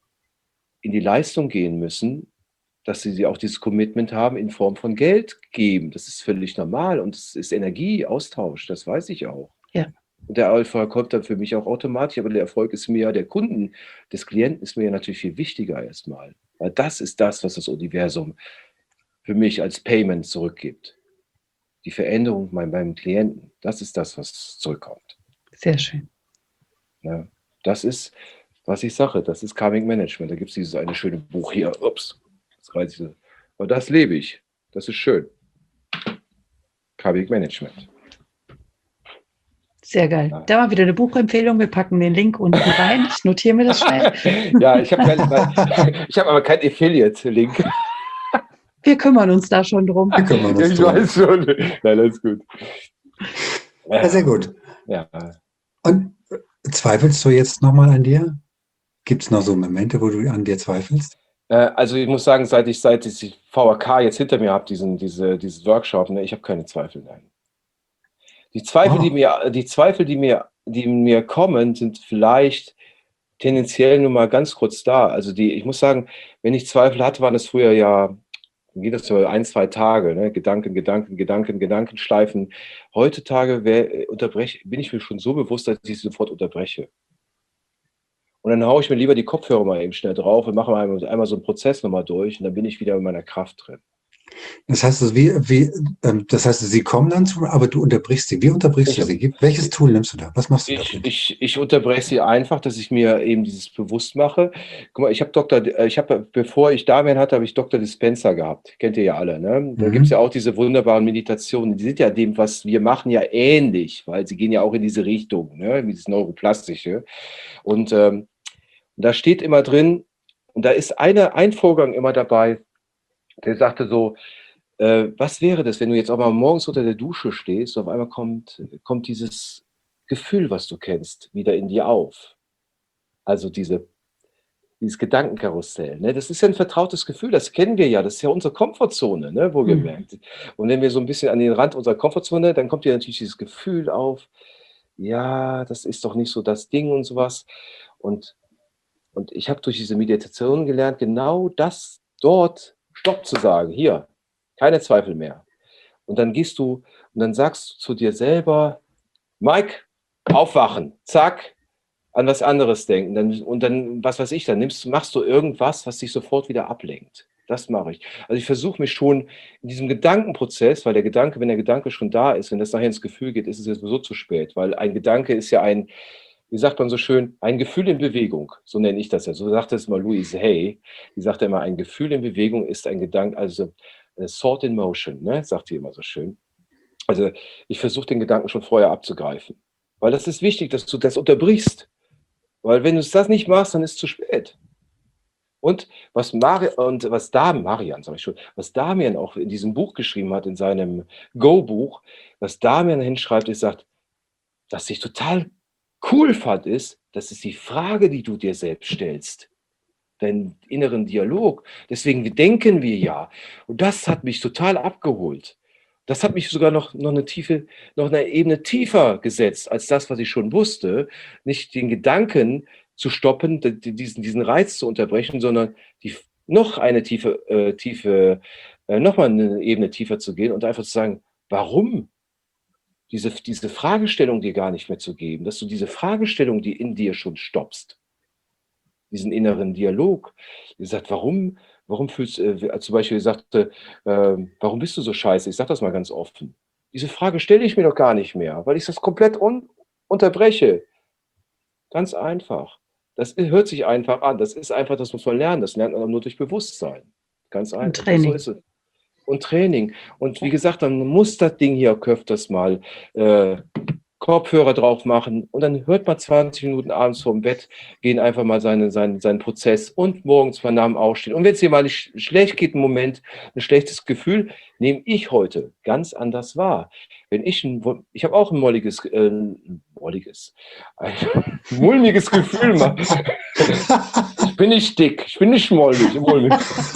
in die Leistung gehen müssen, dass sie auch dieses Commitment haben in Form von Geld geben. Das ist völlig normal und es ist Energieaustausch, das weiß ich auch. Ja. Und der Erfolg kommt dann für mich auch automatisch, aber der Erfolg ist mir ja, der Kunden, des Klienten ist mir ja natürlich viel wichtiger erstmal. Weil das ist das, was das Universum für mich als Payment zurückgibt. Die Veränderung bei meinem Klienten, das ist das, was zurückkommt. Sehr schön. Ja, das ist, was ich sage, das ist Karmic Management. Da gibt es dieses eine schöne Buch hier. Ups, das reiß ich. Aber das lebe ich. Das ist schön. Karmic Management. Sehr geil. Ja. Da war wieder eine Buchempfehlung. Wir packen den Link unten rein. Ich notiere mir das schnell. Ja, ich habe hab aber keinen Affiliate-Link. Wir kümmern uns da schon drum. Wir kümmern uns Ich drum. weiß schon. Nein, das ist gut. Ja, sehr gut. Ja. Und zweifelst du jetzt nochmal an dir? Gibt es noch so Momente, wo du an dir zweifelst? Äh, Also ich muss sagen, seit ich seit ich die V R K jetzt hinter mir habe, diesen diese dieses Workshop, ne, ich habe keine Zweifel, nein. Die Zweifel, Oh. die mir die Zweifel, die mir die mir kommen, sind vielleicht tendenziell nur mal ganz kurz da. Also die ich muss sagen, wenn ich Zweifel hatte, waren das früher ja, dann geht das so ein, zwei Tage, ne? Gedanken, Gedanken, Gedanken, Gedanken schleifen. Heutzutage wär, unterbreche, bin ich mir schon so bewusst, dass ich sofort unterbreche. Und dann haue ich mir lieber die Kopfhörer mal eben schnell drauf und mache mal einmal, einmal so einen Prozess nochmal durch und dann bin ich wieder in meiner Kraft drin. Das heißt, wie, wie, ähm, das heißt, sie kommen dann zu, aber du unterbrichst sie. Wie unterbrichst Ich- du sie? Welches Tool nimmst du da? Was machst du Ich, damit? ich, ich unterbreche sie einfach, dass ich mir eben dieses bewusst mache. Guck mal, ich habe Doktor, äh, ich habe, bevor ich Damian hatte, habe ich Doktor Dispenza gehabt. Kennt ihr ja alle, ne? Da Mhm. gibt es ja auch diese wunderbaren Meditationen. Die sind ja dem, was wir machen, ja ähnlich, weil sie gehen ja auch in diese Richtung, ne? Dieses Neuroplastische. Und ähm, da steht immer drin, und da ist eine, ein Vorgang immer dabei, der sagte so, äh, was wäre das, wenn du jetzt auch mal morgens unter der Dusche stehst, und auf einmal kommt, kommt dieses Gefühl, was du kennst, wieder in dir auf. Also diese, dieses Gedankenkarussell. Ne? Das ist ja ein vertrautes Gefühl, das kennen wir ja, das ist ja unsere Komfortzone, ne? Wohlgemerkt. Und wenn wir so ein bisschen an den Rand unserer Komfortzone, dann kommt ja natürlich dieses Gefühl auf, ja, das ist doch nicht so das Ding und sowas. Und, und ich habe durch diese Meditation gelernt, genau das dort Stopp zu sagen. Hier, keine Zweifel mehr. Und dann gehst du und dann sagst du zu dir selber, Mike, aufwachen, zack, an was anderes denken. Dann, und dann, was weiß ich, dann nimmst, machst du irgendwas, was dich sofort wieder ablenkt. Das mache ich. Also ich versuche mich schon in diesem Gedankenprozess, weil der Gedanke, wenn der Gedanke schon da ist, wenn das nachher ins Gefühl geht, ist es jetzt sowieso zu spät, weil ein Gedanke ist ja ein, wie sagt man so schön, ein Gefühl in Bewegung. So nenne ich das ja. So sagt es mal Louise Hay. Die sagt ja immer, ein Gefühl in Bewegung ist ein Gedanke, also a thought in motion, ne? Sagt die immer so schön. Also ich versuche den Gedanken schon vorher abzugreifen, weil das ist wichtig, dass du das unterbrichst, weil wenn du das nicht machst, dann ist es zu spät. Und was, Mari und was da, Marian, sag ich schon, was Damian auch in diesem Buch geschrieben hat, in seinem Go-Buch, was Damian hinschreibt, ist, sagt, was ich total cool fand, ist, das ist die Frage, die du dir selbst stellst, deinen inneren Dialog. Deswegen denken wir ja. Und das hat mich total abgeholt. Das hat mich sogar noch, noch, eine Tiefe, noch eine Ebene tiefer gesetzt, als das, was ich schon wusste. Nicht den Gedanken zu stoppen, diesen, diesen Reiz zu unterbrechen, sondern die, noch eine tiefe, äh, tiefe äh, nochmal eine Ebene tiefer zu gehen und einfach zu sagen, warum? Diese, diese Fragestellung dir gar nicht mehr zu geben, dass du diese Fragestellung, die in dir schon stoppst, diesen inneren Dialog, ihr sagt, warum, warum fühlst du, äh, zum Beispiel sagte, äh, warum bist du so scheiße? Ich sage das mal ganz offen. Diese Frage stelle ich mir doch gar nicht mehr, weil ich das komplett un unterbreche. Ganz einfach. Das hört sich einfach an. Das ist einfach, das muss man lernen. Das lernt man nur durch Bewusstsein. Ganz einfach. Und Training. So ist es. Und Training. Und wie gesagt, dann muss das Ding hier öfters mal äh, Kopfhörer drauf machen und dann hört man zwanzig Minuten abends vorm Bett, gehen einfach mal seine, seinen, seinen Prozess und morgens mal nach dem Aufstehen. Und wenn es dir mal nicht schlecht geht, einen Moment, ein schlechtes Gefühl, nehme ich heute ganz anders wahr. Wenn ich ein, ich habe auch ein molliges, äh, molliges, ein mulmiges Gefühl mache. Ich bin nicht dick, ich bin nicht mollig, mulmig.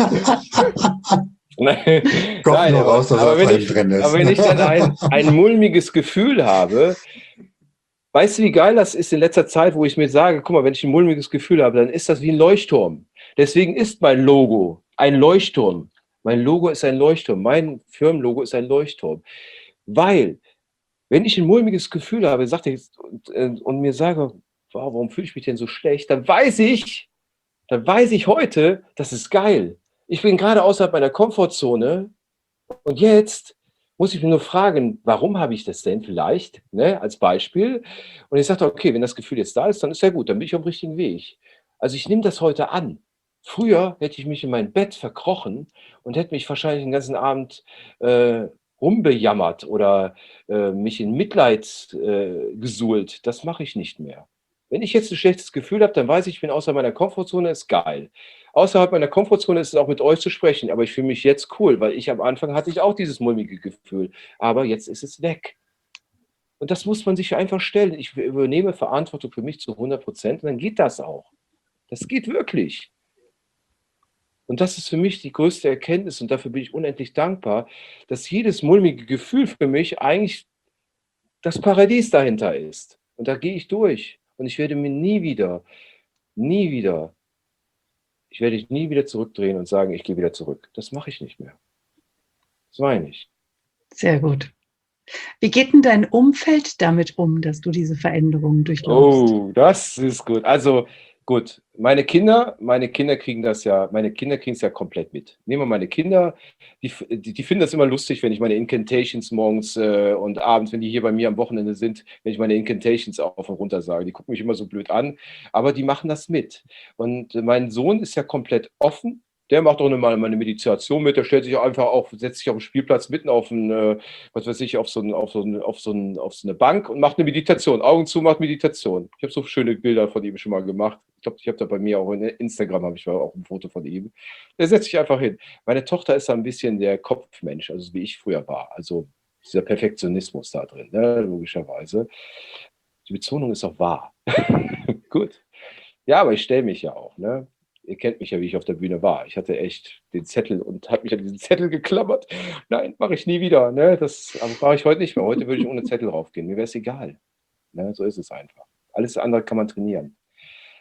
Nein, Kommt nein nur aber, raus, dass aber, er wenn ich, drin ist. aber wenn ich dann ein, ein mulmiges Gefühl habe, weißt du, wie geil das ist in letzter Zeit, wo ich mir sage, guck mal, wenn ich ein mulmiges Gefühl habe, dann ist das wie ein Leuchtturm. Deswegen ist mein Logo ein Leuchtturm. Mein Logo ist ein Leuchtturm. Mein Firmenlogo ist ein Leuchtturm. Weil, wenn ich ein mulmiges Gefühl habe, sagte ich, und, und mir sage, wow, warum fühle ich mich denn so schlecht, dann weiß ich, dann weiß ich heute, das ist geil. Ich bin gerade außerhalb meiner Komfortzone und jetzt muss ich mir nur fragen, warum habe ich das denn vielleicht, ne, als Beispiel. Und ich sagte, okay, wenn das Gefühl jetzt da ist, dann ist ja gut, dann bin ich auf dem richtigen Weg. Also ich nehme das heute an. Früher hätte ich mich in mein Bett verkrochen und hätte mich wahrscheinlich den ganzen Abend äh, rumbejammert oder äh, mich in Mitleid äh, gesuhlt. Das mache ich nicht mehr. Wenn ich jetzt ein schlechtes Gefühl habe, dann weiß ich, ich bin außerhalb meiner Komfortzone, ist geil. Außerhalb meiner Komfortzone ist es auch mit euch zu sprechen, aber ich fühle mich jetzt cool, weil ich am Anfang hatte ich auch dieses mulmige Gefühl, aber jetzt ist es weg. Und das muss man sich einfach stellen. Ich übernehme Verantwortung für mich zu hundert Prozent und dann geht das auch. Das geht wirklich. Und das ist für mich die größte Erkenntnis und dafür bin ich unendlich dankbar, dass jedes mulmige Gefühl für mich eigentlich das Paradies dahinter ist. Und da gehe ich durch. Und ich werde mir nie wieder, nie wieder, ich werde mich nie wieder zurückdrehen und sagen, ich gehe wieder zurück. Das mache ich nicht mehr. Das meine ich. Sehr gut. Wie geht denn dein Umfeld damit um, dass du diese Veränderungen durchläufst? Oh, das ist gut. Also gut, meine Kinder, meine Kinder kriegen das ja, meine Kinder kriegen es ja komplett mit. Nehmen wir meine Kinder, die, die, die finden das immer lustig, wenn ich meine Incantations morgens äh, und abends, wenn die hier bei mir am Wochenende sind, wenn ich meine Incantations auf und runter sage. Die gucken mich immer so blöd an, aber die machen das mit. Und äh, mein Sohn ist ja komplett offen. Der macht auch mal eine Meditation mit, der stellt sich einfach auf, setzt sich auf dem Spielplatz mitten auf ein, äh, was weiß ich, auf so, ein, auf, so ein, auf, so ein, auf so eine Bank und macht eine Meditation. Augen zu, macht Meditation. Ich habe so schöne Bilder von ihm schon mal gemacht. Ich glaube, ich habe da bei mir auch in Instagram habe ich auch ein Foto von ihm. Der setzt sich einfach hin. Meine Tochter ist da ein bisschen der Kopfmensch, also wie ich früher war. Also dieser Perfektionismus da drin, ne, logischerweise. Die Betonung ist auch wahr. Gut. Ja, aber ich stelle mich ja auch, ne? Ihr kennt mich ja, wie ich auf der Bühne war. Ich hatte echt den Zettel und habe mich an diesen Zettel geklammert. Nein, mache ich nie wieder. Ne? Das mache ich heute nicht mehr. Heute würde ich ohne Zettel raufgehen. Mir wäre es egal. Ne? So ist es einfach. Alles andere kann man trainieren.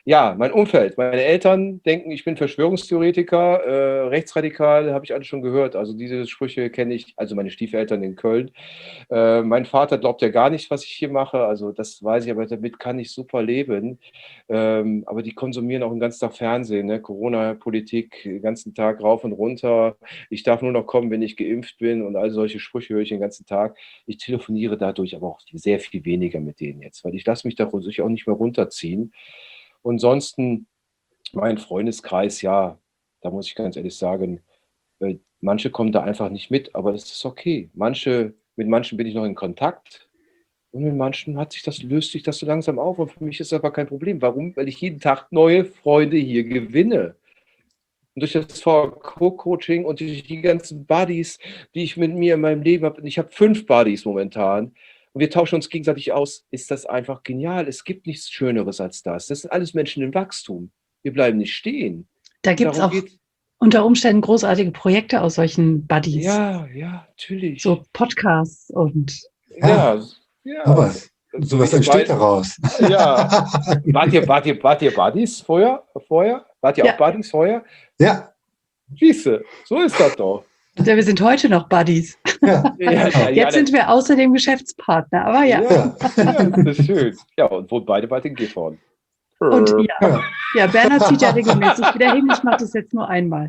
Ja, mein Umfeld. Meine Eltern denken, ich bin Verschwörungstheoretiker, äh, rechtsradikal, habe ich alles schon gehört. Also diese Sprüche kenne ich, also meine Stiefeltern in Köln. Äh, mein Vater glaubt ja gar nicht, was ich hier mache. Also das weiß ich, aber damit kann ich super leben. Ähm, aber die konsumieren auch den ganzen Tag Fernsehen, ne? Corona-Politik, den ganzen Tag rauf und runter. Ich darf nur noch kommen, wenn ich geimpft bin und all solche Sprüche höre ich den ganzen Tag. Ich telefoniere dadurch aber auch sehr viel weniger mit denen jetzt, weil ich lasse mich da sich auch nicht mehr runterziehen. Und ansonsten mein Freundeskreis, ja, da muss ich ganz ehrlich sagen, äh, manche kommen da einfach nicht mit, aber das ist okay. Manche, mit manchen bin ich noch in Kontakt und mit manchen hat sich das, löst sich das so langsam auf und für mich ist das aber kein Problem. Warum? Weil ich jeden Tag neue Freunde hier gewinne. Und durch das V K-Coaching und durch die ganzen Buddies, die ich mit mir in meinem Leben habe, und ich habe fünf Buddies momentan, und wir tauschen uns gegenseitig aus, ist das einfach genial. Es gibt nichts Schöneres als das. Das sind alles Menschen im Wachstum. Wir bleiben nicht stehen. Da Und gibt es darum auch geht's. unter Umständen großartige Projekte aus solchen Buddies. Ja, ja, natürlich. So Podcasts und Ja, ja. Sowas. So Sowas wie entsteht zwei- daraus. Ja. Wart ihr, wart ihr, wart ihr Buddies vorher? vorher? Wart ihr Ja. auch Buddies vorher? Ja, Siehste, so ist das doch. ja, wir sind heute noch Buddies. ja. Ja, ja, ja, Jetzt sind wir außerdem Geschäftspartner, aber ja. Ja, ja, das ist schön. Ja, und wohnen beide bald in Gifhorn. Und ja, Ja. ja, Bernhard zieht ja regelmäßig wieder hin. Ich mache das jetzt nur einmal.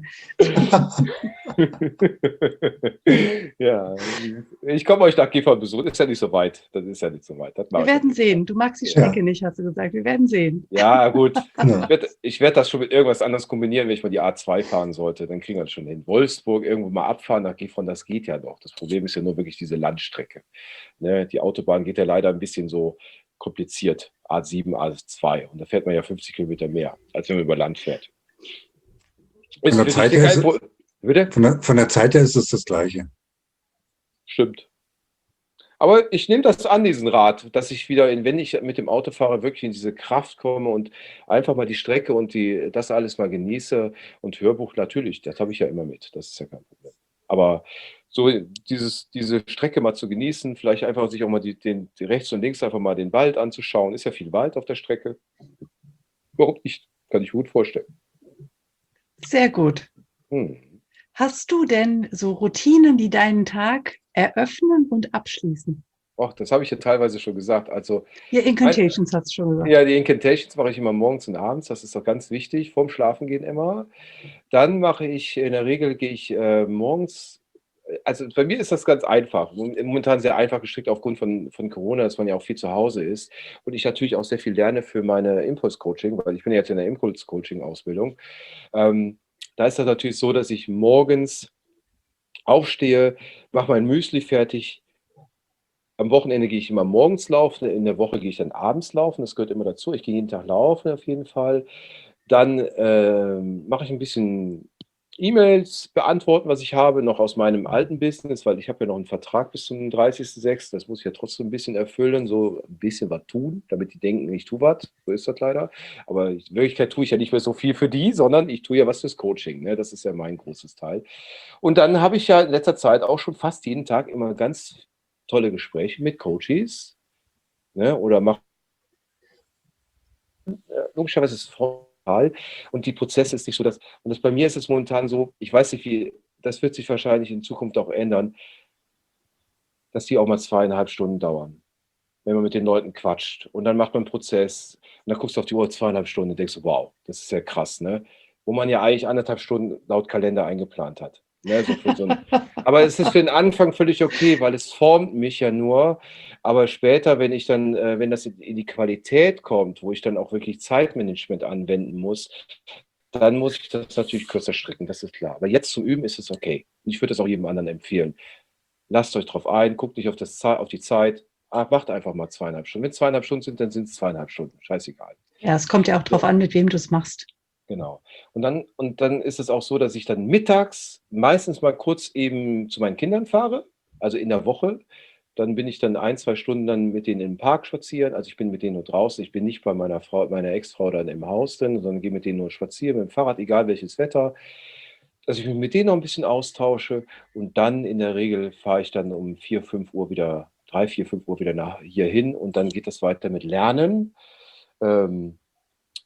Ja, ich komme euch nach Gifhorn besuchen. Ist ja nicht so weit. Das ist ja nicht so weit. Das mach Wir ich werden nicht. sehen. Du magst die Ja. Strecke nicht, hast du gesagt. Wir werden sehen. Ja, gut. Genau. Ich werde ich werd das schon mit irgendwas anderes kombinieren, wenn ich mal die A zwei fahren sollte. Dann kriegen wir das schon hin. Wolfsburg irgendwo mal abfahren nach Gifhorn, das geht ja noch. Das Problem ist ja nur wirklich diese Landstrecke. Ne, die Autobahn geht ja leider ein bisschen so kompliziert. A sieben, A zwei. Und da fährt man ja fünfzig Kilometer mehr, als wenn man über Land fährt. Ist der für Zeit dich her kein ist- Pro- Bitte? Von der, von der Zeit her ist es das Gleiche. Stimmt. Aber ich nehme das an, diesen Rat, dass ich wieder, in, wenn ich mit dem Auto fahre, wirklich in diese Kraft komme und einfach mal die Strecke und die, das alles mal genieße. Und Hörbuch natürlich, das habe ich ja immer mit. Das ist ja kein Problem. Aber so dieses, diese Strecke mal zu genießen, vielleicht einfach sich auch mal die, den, die rechts und links einfach mal den Wald anzuschauen. Ist ja viel Wald auf der Strecke. Warum nicht? Kann ich gut vorstellen. Sehr gut. Hm. Hast du denn so Routinen, die deinen Tag eröffnen und abschließen? Och, das habe ich ja teilweise schon gesagt. Also Ja, Incantations hast du schon gesagt. ja, die Incantations mache ich immer morgens und abends. Das ist doch ganz wichtig. Vorm Schlafengehen immer. Dann mache ich, in der Regel gehe ich äh, morgens, also bei mir ist das ganz einfach. Momentan sehr einfach gestrickt aufgrund von, von Corona, dass man ja auch viel zu Hause ist. Und ich natürlich auch sehr viel lerne für meine Impulse-Coaching, weil ich bin ja jetzt in der Impulse-Coaching-Ausbildung. Ähm, da ist das natürlich so, dass ich morgens aufstehe, mache mein Müsli fertig. Am Wochenende gehe ich immer morgens laufen, in der Woche gehe ich dann abends laufen, das gehört immer dazu. Ich gehe jeden Tag laufen auf jeden Fall. Dann ähm, mache ich ein bisschen E-Mails beantworten, was ich habe, noch aus meinem alten Business, weil ich habe ja noch einen Vertrag bis zum dreißigsten sechsten Das muss ich ja trotzdem ein bisschen erfüllen, so ein bisschen was tun, damit die denken, ich tue was. So ist das leider. Aber in Wirklichkeit tue ich ja nicht mehr so viel für die, sondern ich tue ja was fürs Coaching. Ne? Das ist ja mein großes Teil. Und dann habe ich ja in letzter Zeit auch schon fast jeden Tag immer ganz tolle Gespräche mit Coaches, ne? Oder mache logischerweise ist es formal und die Prozesse ist nicht so, dass, und das bei mir ist es momentan so, ich weiß nicht wie, das wird sich wahrscheinlich in Zukunft auch ändern, dass die auch mal zweieinhalb Stunden dauern, wenn man mit den Leuten quatscht und dann macht man einen Prozess und dann guckst du auf die Uhr zweieinhalb Stunden und denkst du, wow, das ist ja krass, ne? Wo man ja eigentlich anderthalb Stunden laut Kalender eingeplant hat. Ne, so für so ein, aber es ist für den Anfang völlig okay, weil es formt mich ja nur. Aber später, wenn ich dann, äh, wenn das in, in die Qualität kommt, wo ich dann auch wirklich Zeitmanagement anwenden muss, dann muss ich das natürlich kürzer stricken, das ist klar. Aber jetzt zum Üben ist es okay. Und ich würde es auch jedem anderen empfehlen. Lasst euch drauf ein, guckt nicht auf, das, auf die Zeit. Ah, macht einfach mal zweieinhalb Stunden. Wenn es zweieinhalb Stunden sind, dann sind es zweieinhalb Stunden. Scheißegal. Ja, es kommt ja auch drauf an, mit wem du es machst. Genau. Und dann, und dann ist es auch so, dass ich dann mittags meistens mal kurz eben zu meinen Kindern fahre, also in der Woche. Dann bin ich dann ein, zwei Stunden dann mit denen im Park spazieren. Also ich bin mit denen nur draußen. Ich bin nicht bei meiner Frau, meiner Ex-Frau dann im Haus drin, sondern gehe mit denen nur spazieren mit dem Fahrrad, egal welches Wetter. Dass ich mich mit denen noch ein bisschen austausche. Und dann in der Regel fahre ich dann um vier, fünf Uhr wieder, drei, vier, fünf Uhr wieder nach hier hin. Und dann geht das weiter mit Lernen. Ähm,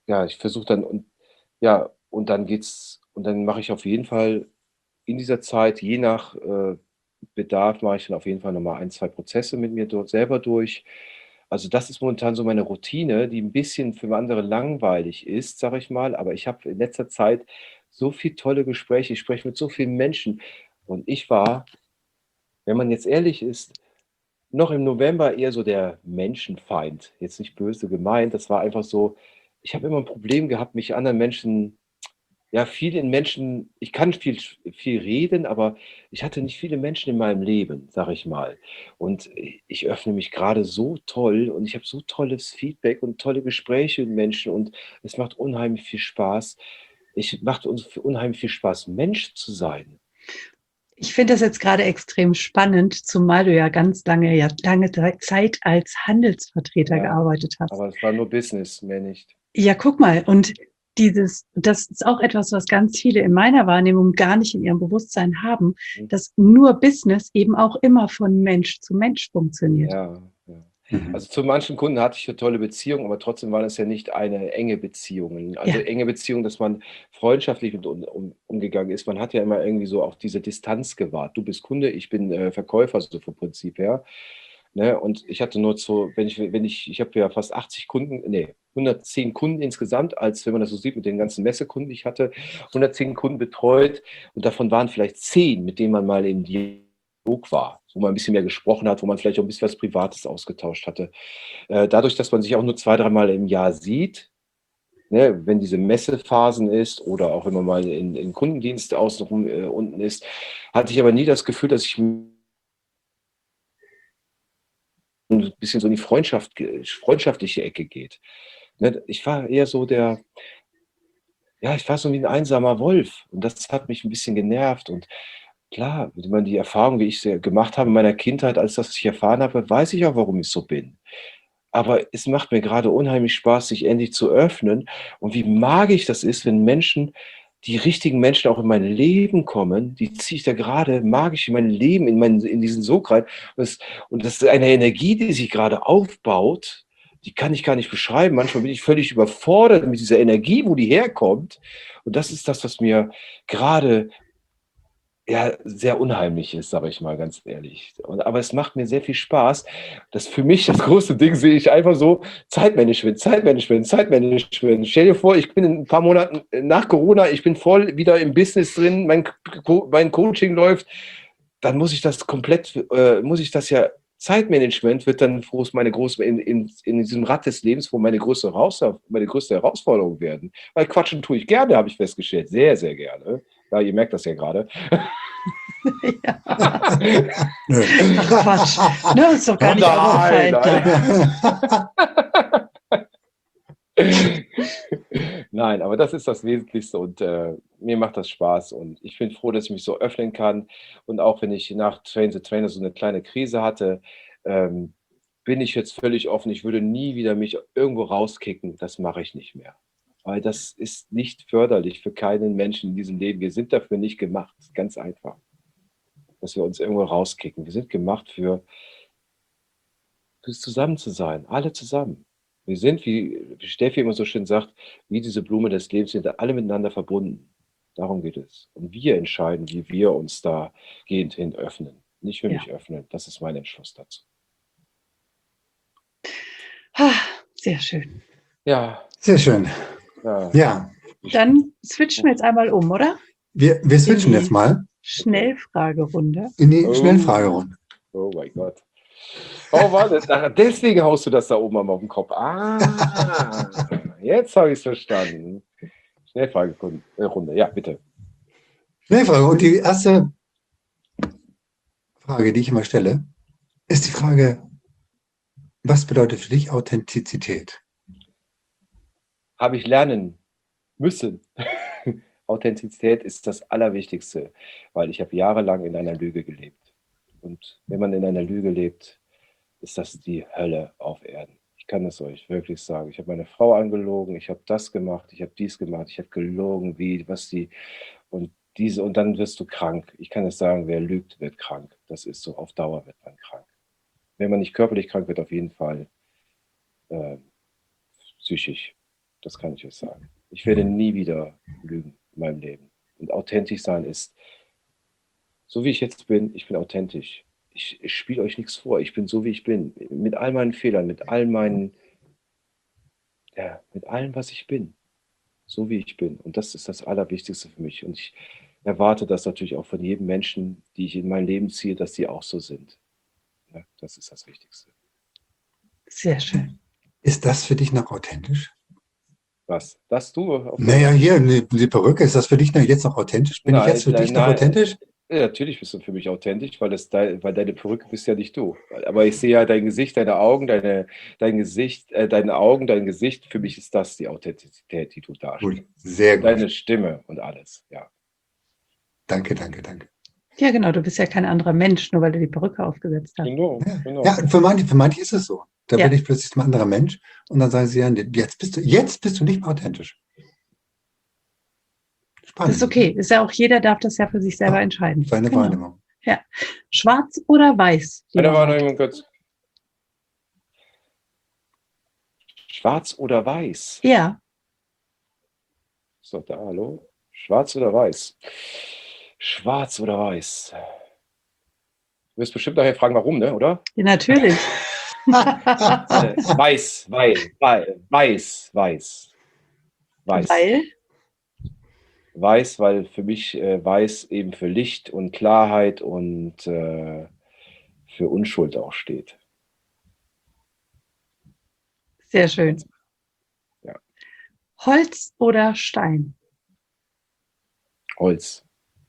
ja, ich versuche dann und ja, und dann geht's und dann mache ich auf jeden Fall in dieser Zeit, je nach, äh, Bedarf, mache ich dann auf jeden Fall noch mal ein, zwei Prozesse mit mir dort selber durch. Also, das ist momentan so meine Routine, die 'n bisschen für andere langweilig ist, sage ich mal, aber ich habe in letzter Zeit so viel tolle Gespräche. Ich spreche mit so vielen Menschen und ich war, wenn man jetzt ehrlich ist, noch im November eher so der Menschenfeind. Jetzt nicht böse gemeint, das war einfach so, ich habe immer 'n Problem gehabt, mich anderen Menschen ja, viele Menschen ich kann viel viel reden, aber ich hatte nicht viele Menschen in meinem Leben, sage ich mal. Und i ich öffne mich grade so toll und ich habe so tolles Feedback und tolle Gespräche mit Menschen und es macht unheimlich viel Spaß. Ich macht uns f unheimlich viel Spaß, Mensch zu sein. Ich finde das jetzt grade extrem spannend, zumal du ja ganz lange ja, lange Dei Zeit als Handelsvertreter Ja, gearbeitet hast. aber es war nur Business, mehr nicht. Ja, guck mal, und dieses das ist auch etwas, was ganz viele in meiner Wahrnehmung gar nicht in ihrem Bewusstsein haben, Mhm. dass nur Business eben auch immer von Mensch zu Mensch funktioniert. Ja, ja. Mhm. Also, zu manchen Kunden hatte ich 'ne tolle Beziehung, aber trotzdem war das ja nicht eine enge Beziehung. Also, Ja. enge Beziehung, dass man freundschaftlich mit un um umgegangen ist. Man hat ja immer irgendwie so auch diese Distanz gewahrt. Du bist Kunde, ich bin, äh, Verkäufer, so vom Prinzip her, ne? Und ich hatte nur so wenn ich wenn ich ich habe ja fast achtzig Kunden ne, hundertzehn Kunden insgesamt, als wenn man das so sieht mit den ganzen Messekunden, die ich hatte, hundertzehn Kunden betreut und davon waren vielleicht zehn, mit denen man mal im Dialog war, wo man 'n bisschen mehr gesprochen hat, wo man vielleicht auch 'n bisschen was Privates ausgetauscht hatte. Äh, dadurch, dass man sich auch nur zwei, dreimal im Jahr sieht, ne, wenn diese Messephasen ist oder auch wenn man mal in in Kundendienst außenrum, äh, unten ist, hatte ich aber nie das Gefühl, dass ich 'n bisschen so in die Freundschaft ge freundschaftliche Ecke geht, ne? Ich war eher so der ja, ich war so wie 'n einsamer Wolf und das hat mich 'n bisschen genervt und klar, wenn man die Erfahrung, wie ich sie gemacht habe in meiner Kindheit, alles das, was ich erfahren habe, weiß ich auch, warum ich so bin. Aber es macht mir grade unheimlich Spaß, sich endlich zu öffnen und wie magisch das ist, wenn Menschen die richtigen Menschen auch in mein Leben kommen, die ziehe ich da grade magisch in mein Leben, in meinen in diesen Sog rein. Das und das ist eine Energie, die sich grade aufbaut, die kann ich gar nicht beschreiben. Manchmal bin ich völlig überfordert mit dieser Energie, wo die herkommt. Und das ist das, was mir grade ja, sehr unheimlich ist, sage ich mal ganz ehrlich. Und aber es macht mir sehr viel Spaß. Das für mich das große Ding sehe ich einfach so Zeitmanagement, Zeitmanagement, Zeitmanagement. Stell dir vor, ich bin in 'n paar Monaten nach Corona, ich bin voll wieder im Business drin, mein K Co mein Coaching läuft, dann muss ich das komplett äh, muss ich das ja Zeitmanagement wird dann, wo es meine große in in in diesem Rad des Lebens, wo meine größte Herauser meine größte Herausforderung werden. Weil quatschen tue ich gerne, habe ich festgestellt, sehr, sehr gerne. Ja, ihr merkt das ja grade. Ja. Nö. Ach Quatsch, ne, ist doch gar nicht Nein, aufgefallen. nein. Nein, aber das ist das Wesentlichste und, äh, mir macht das Spaß und ich bin froh, dass ich mich so öffnen kann. Und auch wenn ich nach Train the Trainer so 'ne kleine Krise hatte, ähm, bin ich jetzt völlig offen. Ich würde nie wieder mich irgendwo rauskicken. Das mache ich nicht mehr, weil das ist nicht förderlich für keinen Menschen in diesem Leben. Wir sind dafür nicht gemacht, ganz einfach, dass wir uns irgendwo rauskicken. Wir sind gemacht für fürs Zusammensein, alle zusammen. Wir sind, wie wie Steffi immer so schön sagt, wie diese Blume des Lebens, sind alle miteinander verbunden. Darum geht es. Und wir entscheiden, wie wir uns dahingehend hin öffnen. Nicht für Ja. mich öffnen. Das ist mein Entschluss dazu. Sehr schön. Ja. Sehr schön. Ja. Ja. Dann switchen wir jetzt einmal um, oder? Wir wir In switchen jetzt die mal Schnellfragerunde. in die Oh. Schnellfragerunde. Oh mein Gott. Oh, warte, da deswegen haust du das da oben einmal aufm Kopf. Ah, jetzt habe ich's verstanden. Schnellfragerunde, äh, Runde. Ja, bitte. Schnellfrage und die erste Frage, die ich immer stelle, ist die Frage: Was bedeutet für dich Authentizität? Habe ich lernen müssen. Authentizität ist das Allerwichtigste, weil ich habe jahrelang in einer Lüge gelebt. Und wenn man in einer Lüge lebt, ist das die Hölle auf Erden. Ich kann es euch wirklich sagen. Ich habe meine Frau angelogen, ich habe das gemacht, ich habe dies gemacht, ich habe gelogen, wie was die und diese und dann wirst du krank. Ich kann es sagen, wer lügt, wird krank. Das ist so, auf Dauer wird man krank. Wenn man nicht körperlich krank wird, auf jeden Fall, äh, psychisch. Das kann ich euch sagen. Ich werde nie wieder lügen in meinem Leben. Und authentisch sein ist, so wie ich jetzt bin, ich bin authentisch. Ich, ich spiele euch nichts vor. Ich bin so, wie ich bin. Mit all meinen Fehlern, mit all meinen, ja, mit allem, was ich bin. So wie ich bin. Und das ist das Allerwichtigste für mich. Und ich erwarte das natürlich auch von jedem Menschen, die ich in mein Leben ziehe, dass die auch so sind. Ja, das ist das Wichtigste. Sehr schön. Ist das für dich noch authentisch? Was? Das du? Auf Naja, hier, die, die Perücke, ist das für dich noch jetzt noch authentisch? Bin ich Nein, jetzt für nein, dich noch nein. authentisch? Ja, natürlich bist du für mich authentisch, weil, das dein, weil deine Perücke bist ja nicht du. Aber ich sehe ja dein Gesicht, deine Augen, deine, dein Gesicht, äh, deine Augen, dein Gesicht. Für mich ist das die Authentizität, die du darstellst. Gut, sehr gut. Deine Stimme und alles, ja. Danke, danke, danke. Ja, genau, du bist ja kein anderer Mensch, nur weil du die Perücke aufgesetzt hast. Genau, Ja, genau. ja für, manche, für manche ist es so. Da Ja. bin ich plötzlich ein anderer Mensch und dann sagen sie ja, jetzt bist du, jetzt bist du nicht mehr authentisch. Spannend. Das ist okay. Ist ja auch, jeder darf das ja für sich selber Ja, entscheiden. Seine Genau. Wahrnehmung. Ja. Schwarz oder weiß? Eine lieber Matt? Warnung kurz. Schwarz oder weiß? Ja, So, da, hallo. Schwarz oder weiß? Schwarz oder weiß? Du wirst bestimmt nachher fragen, warum, ne, oder? ja, natürlich. Äh, weiß, weil, weil, weiß, weiß. Weiß. Weil? Weiß, weil für mich äh, weiß eben für Licht und Klarheit und äh, für Unschuld auch steht. Sehr schön. Ja. Holz oder Stein? Holz.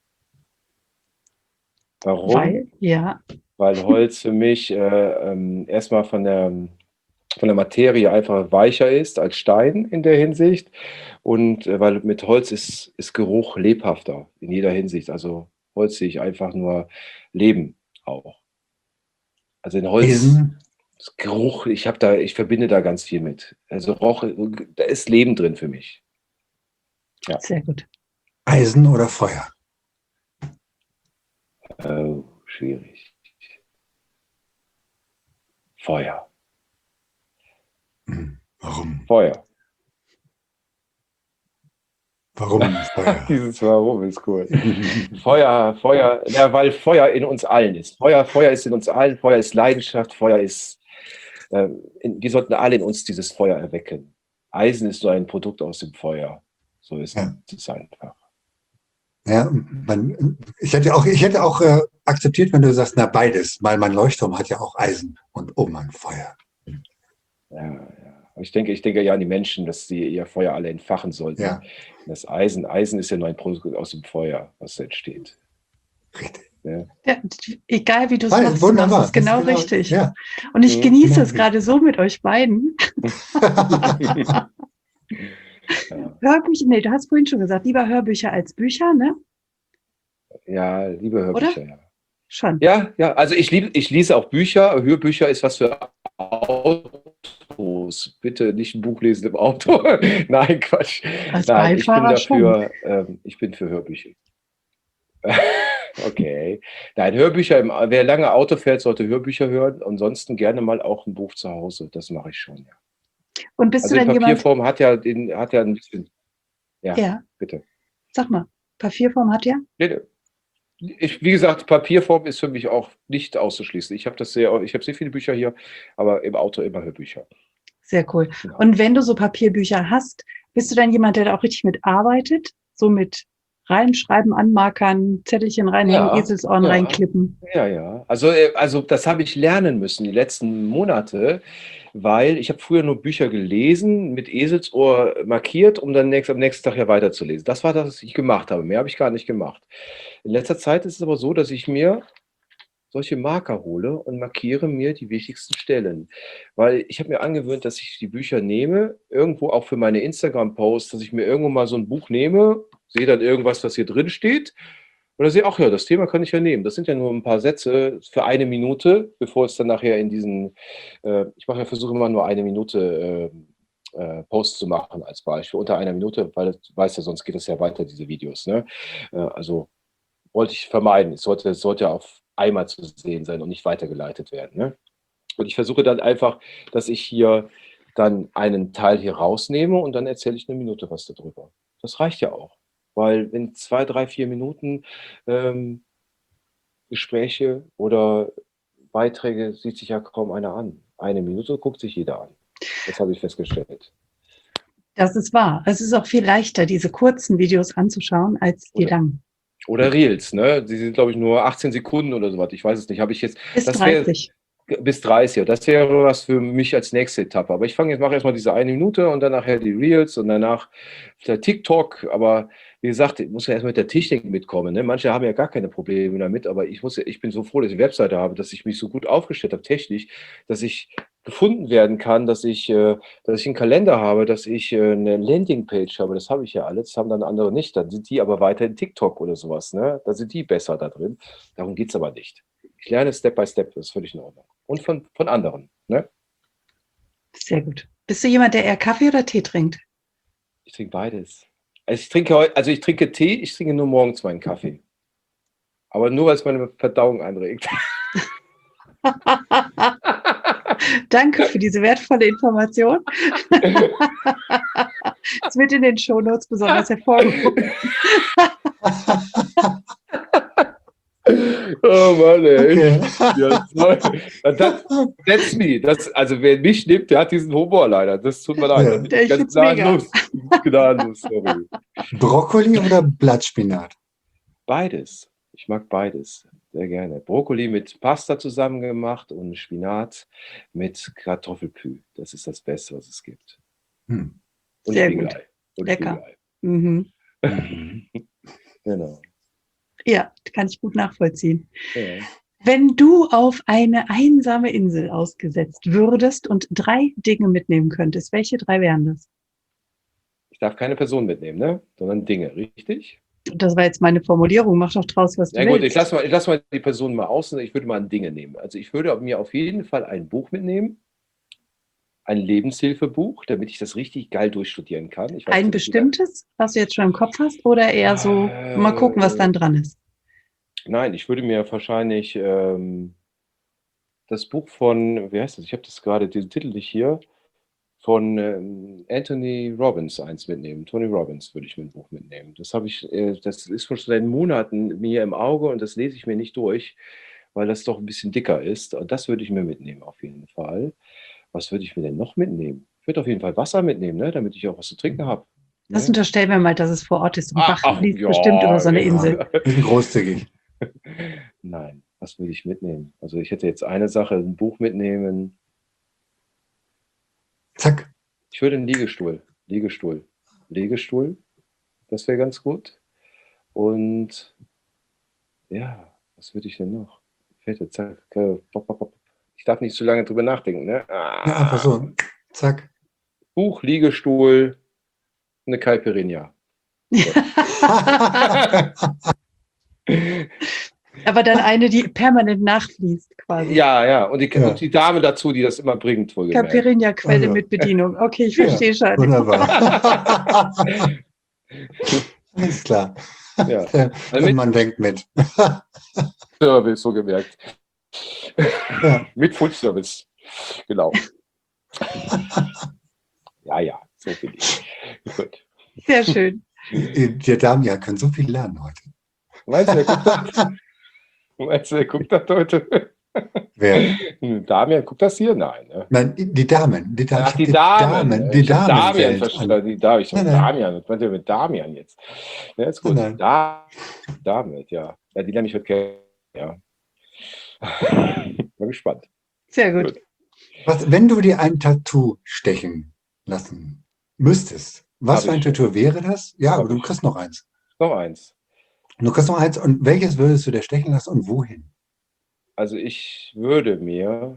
Warum? Weil, ja, Weil Holz für mich äh, ähm, erstmal von der, von der Materie einfach weicher ist als Stein in der Hinsicht. Und äh, weil mit Holz ist, ist Geruch lebhafter in jeder Hinsicht. Also Holz sehe ich einfach nur Leben auch. Also in Holz, Eisen, das Geruch, ich habe da, ich verbinde da ganz viel mit. Also Roch, da ist Leben drin für mich. Ja. sehr gut. Eisen oder Feuer? Oh, schwierig. Feuer. Hm, Warum? Feuer. Warum Feuer? Dieses Warum ist cool. Feuer, Feuer, ja, weil Feuer in uns allen ist. Feuer, Feuer ist in uns allen, Feuer ist Leidenschaft, Feuer ist, äh, in, wir sollten alle in uns dieses Feuer erwecken. Eisen ist nur ein Produkt aus dem Feuer. So ist Ja. es einfach. Ja, man, ich hätte auch, ich hätte auch äh, akzeptiert, wenn du sagst, na beides, weil mein Leuchtturm hat ja auch Eisen und oh Mann, Feuer. Ja, ja. Ich denke, ich denke ja an die Menschen, dass sie ihr Feuer alle entfachen sollten. Ja. Das Eisen, Eisen ist ja nur ein Produkt aus dem Feuer, was entsteht. Richtig. Ja. Ja, egal wie du es Nein, machst, du wunderbar. machst es Das ist genau, genau- richtig. Ja. Und ich Mhm. genieße Genau es gerade so mit euch beiden. Ja. Hörbücher, nee, du hast vorhin schon gesagt, lieber Hörbücher als Bücher, ne? Ja, liebe Hörbücher, ja. Schon. Ja, ja, also ich, lieb, ich lese auch Bücher. Hörbücher ist was für Autos. Bitte nicht ein Buch lesen im Auto. Nein, Quatsch. Als Nein, ich bin Beifahrer dafür, ähm, ich bin für Hörbücher. Okay. Nein, Hörbücher, im, wer lange Auto fährt, sollte Hörbücher hören. Ansonsten gerne mal auch ein Buch zu Hause. Das mache ich schon, ja. Und bist Also du in denn jemand, Papierform hat ja, den, hat ja ein bisschen. Ja, ja, bitte. sag mal, Papierform hat ja? Nee, nee. Ich, wie gesagt, Papierform ist für mich auch nicht auszuschließen. Ich habe das sehr, ich habe sehr viele Bücher hier, aber im Auto immer Hörbücher. Sehr cool. Genau. Und wenn du so Papierbücher hast, bist du dann jemand, der da auch richtig mitarbeitet? So mit reinschreiben, anmarkern, Zettelchen reinhängen, Ja, Eselsohren ja. reinklippen? Ja, ja. Also, äh, also das habe ich lernen müssen die letzten Monate, weil ich habe früher nur Bücher gelesen, mit Eselsohr markiert, um dann nächst, am nächsten Tag ja weiterzulesen. Das war das, was ich gemacht habe. Mehr habe ich gar nicht gemacht. In letzter Zeit ist es aber so, dass ich mir solche Marker hole und markiere mir die wichtigsten Stellen. Weil ich habe mir angewöhnt, dass ich die Bücher nehme, irgendwo auch für meine Instagram-Posts, dass ich mir irgendwo mal so ein Buch nehme, sehe dann irgendwas, was hier drin steht. Oder sehe, ach ja, das Thema kann ich ja nehmen. Das sind ja nur ein paar Sätze für eine Minute, bevor es dann nachher in diesen, äh, ich mache ja, versuche immer nur eine Minute äh, äh, Post zu machen als Beispiel, unter einer Minute, weil du weißt ja, sonst geht es ja weiter, diese Videos. Ne? Äh, also wollte ich vermeiden. Es sollte, es sollte auf einmal zu sehen sein und nicht weitergeleitet werden. Ne? Und ich versuche dann einfach, dass ich hier dann einen Teil hier rausnehme und dann erzähle ich eine Minute was darüber. Das reicht ja auch. Weil in zwei, drei, vier Minuten ähm, Gespräche oder Beiträge sieht sich ja kaum einer an. Eine Minute guckt sich jeder an. Das habe ich festgestellt. Das ist wahr. Es ist auch viel leichter, diese kurzen Videos anzuschauen, als die Oder- langen. Oder Reels, ne? Die sind, glaube ich, nur achtzehn Sekunden oder so was. Ich weiß es nicht. Habe ich jetzt. Bis das wär- dreißig. Bis dreißig, ja. Das wäre was für mich als nächste Etappe. Aber ich fange jetzt, mache erstmal diese eine Minute und dann nachher die Reels und danach der TikTok. Aber wie gesagt, ich muss ja erst mit der Technik mitkommen. Ne? Manche haben ja gar keine Probleme damit, aber ich muss, ja- ich bin so froh, dass ich eine Webseite habe, dass ich mich so gut aufgestellt habe, technisch, dass ich gefunden werden kann, dass ich, äh, dass ich einen Kalender habe, dass ich äh, eine Landingpage habe. Das habe ich ja alles. Das haben dann andere nicht. Dann sind die aber weiter in TikTok oder sowas. Ne? Da sind die besser da drin. Darum geht es aber nicht. Ich lerne Step by Step, das ist völlig in Ordnung. Und von, von anderen. Ne? Sehr gut. Bist du jemand, der eher Kaffee oder Tee trinkt? Ich trinke beides. Also ich trinke heute, also ich trinke Tee, ich trinke nur morgens meinen Kaffee. Aber nur, weil es meine Verdauung anregt. Danke für diese wertvolle Information. Es wird in den Shownotes besonders hervorgehoben. Oh Mann, ey. Okay. Ja, toll. Das, that's me. Das, also wer mich nimmt, der hat diesen Humor leider. Das tut mir leid. Ja. Da bin Ja, ich ganz find's mega. gnadenlos. Gnadenlos, sorry. Brokkoli oder Blattspinat? Beides. Ich mag beides. Sehr gerne. Brokkoli mit Pasta zusammen gemacht und Spinat mit Kartoffelpü. Das ist das Beste, was es gibt. Hm. Und Sehr Spiegelei. Und Lecker. Spiegelei. Mhm. Mhm. Genau. Ja, kann ich gut nachvollziehen. Ja. Wenn du auf eine einsame Insel ausgesetzt würdest und drei Dinge mitnehmen könntest, welche drei wären das? Ich darf keine Person mitnehmen, ne? Sondern Dinge, richtig? Das war jetzt meine Formulierung. Mach doch draus, was du Ja gut, willst. ich lasse mal, ich lass mal die Person mal außen. Ich würde mal an Dinge nehmen. Also ich würde mir auf jeden Fall ein Buch mitnehmen. Ein Lebenshilfebuch, damit ich das richtig geil durchstudieren kann. Ich weiß Ein nicht, bestimmtes, was du jetzt schon im Kopf hast, oder eher so, Äh, mal gucken, was dann dran ist? Nein, ich würde mir wahrscheinlich ähm, das Buch von, wie heißt das? Ich habe das gerade, diesen Titel nicht hier, von ähm, Anthony Robbins eins mitnehmen. Tony Robbins würde ich mir ein Buch mitnehmen. Das habe ich, äh, das ist schon seit Monaten mir im Auge und das lese ich mir nicht durch, weil das doch ein bisschen dicker ist. Und das würde ich mir mitnehmen, auf jeden Fall. Was würde ich mir denn noch mitnehmen? Ich würde auf jeden Fall Wasser mitnehmen, ne? Damit ich auch was zu trinken habe. Das Ne? unterstellen wir mal, dass es vor Ort ist. Und Ach, Bach ach, fließt ja, bestimmt über so eine ja. Insel. Wir sind großzügig. Nein, was würde ich mitnehmen? Also ich hätte jetzt eine Sache, ein Buch mitnehmen. Zack. Ich würde einen Liegestuhl. Liegestuhl. Liegestuhl. Das wäre ganz gut. Und ja, was würde ich denn noch? Fällt jetzt, zack, äh, pop, pop, pop. Ich darf nicht zu lange drüber nachdenken, ne? Ah, Ja, einfach so. Zack. Buch, Liegestuhl, eine Caipirinha. Aber dann eine, die permanent nachfließt, quasi. Ja, ja. Und die, Ja. und die Dame dazu, die das immer bringt, wohlgemerkt. Caipirinha-Quelle Also. mit Bedienung. Okay, ich Ja, verstehe schon. Wunderbar. Alles klar. Ja. Der, der mit- Mann denkt mit. Service, so gemerkt. Ja. Mit Full Service. Genau. Ja, ja, so bin ich. Gut. Sehr schön. Der Damian kann so viel lernen heute. Meinst du, er guckt das? Meinst du, er guckt das heute? Wer? Damian, guckt das hier? Nein. Ne? Nein, die Damen. Die, Damen. Ach, die Damen. Die Ich hab Damen. Damian verstanden. Die Damen. Ich dachte, Nein, nein. Damian. Was meint ihr mit Damian jetzt? Ja, ist gut. Nein, Da, Damen, ja. Ja, die lerne ich heute kennen. Ja. Bin gespannt. Sehr gut. Was, wenn du dir ein Tattoo stechen lassen müsstest, was Hab für ein ich. Tattoo wäre das? Ja, Hab aber du ich. kriegst noch eins. Noch eins. Du kriegst noch eins. Und welches würdest du dir stechen lassen und wohin? Also ich würde mir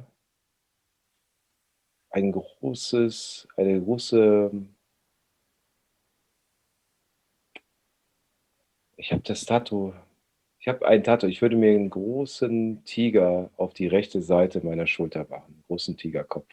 ein großes, eine große, ich habe das Tattoo, ich habe ein Tattoo, ich würde mir einen großen Tiger auf die rechte Seite meiner Schulter machen, einen großen Tigerkopf.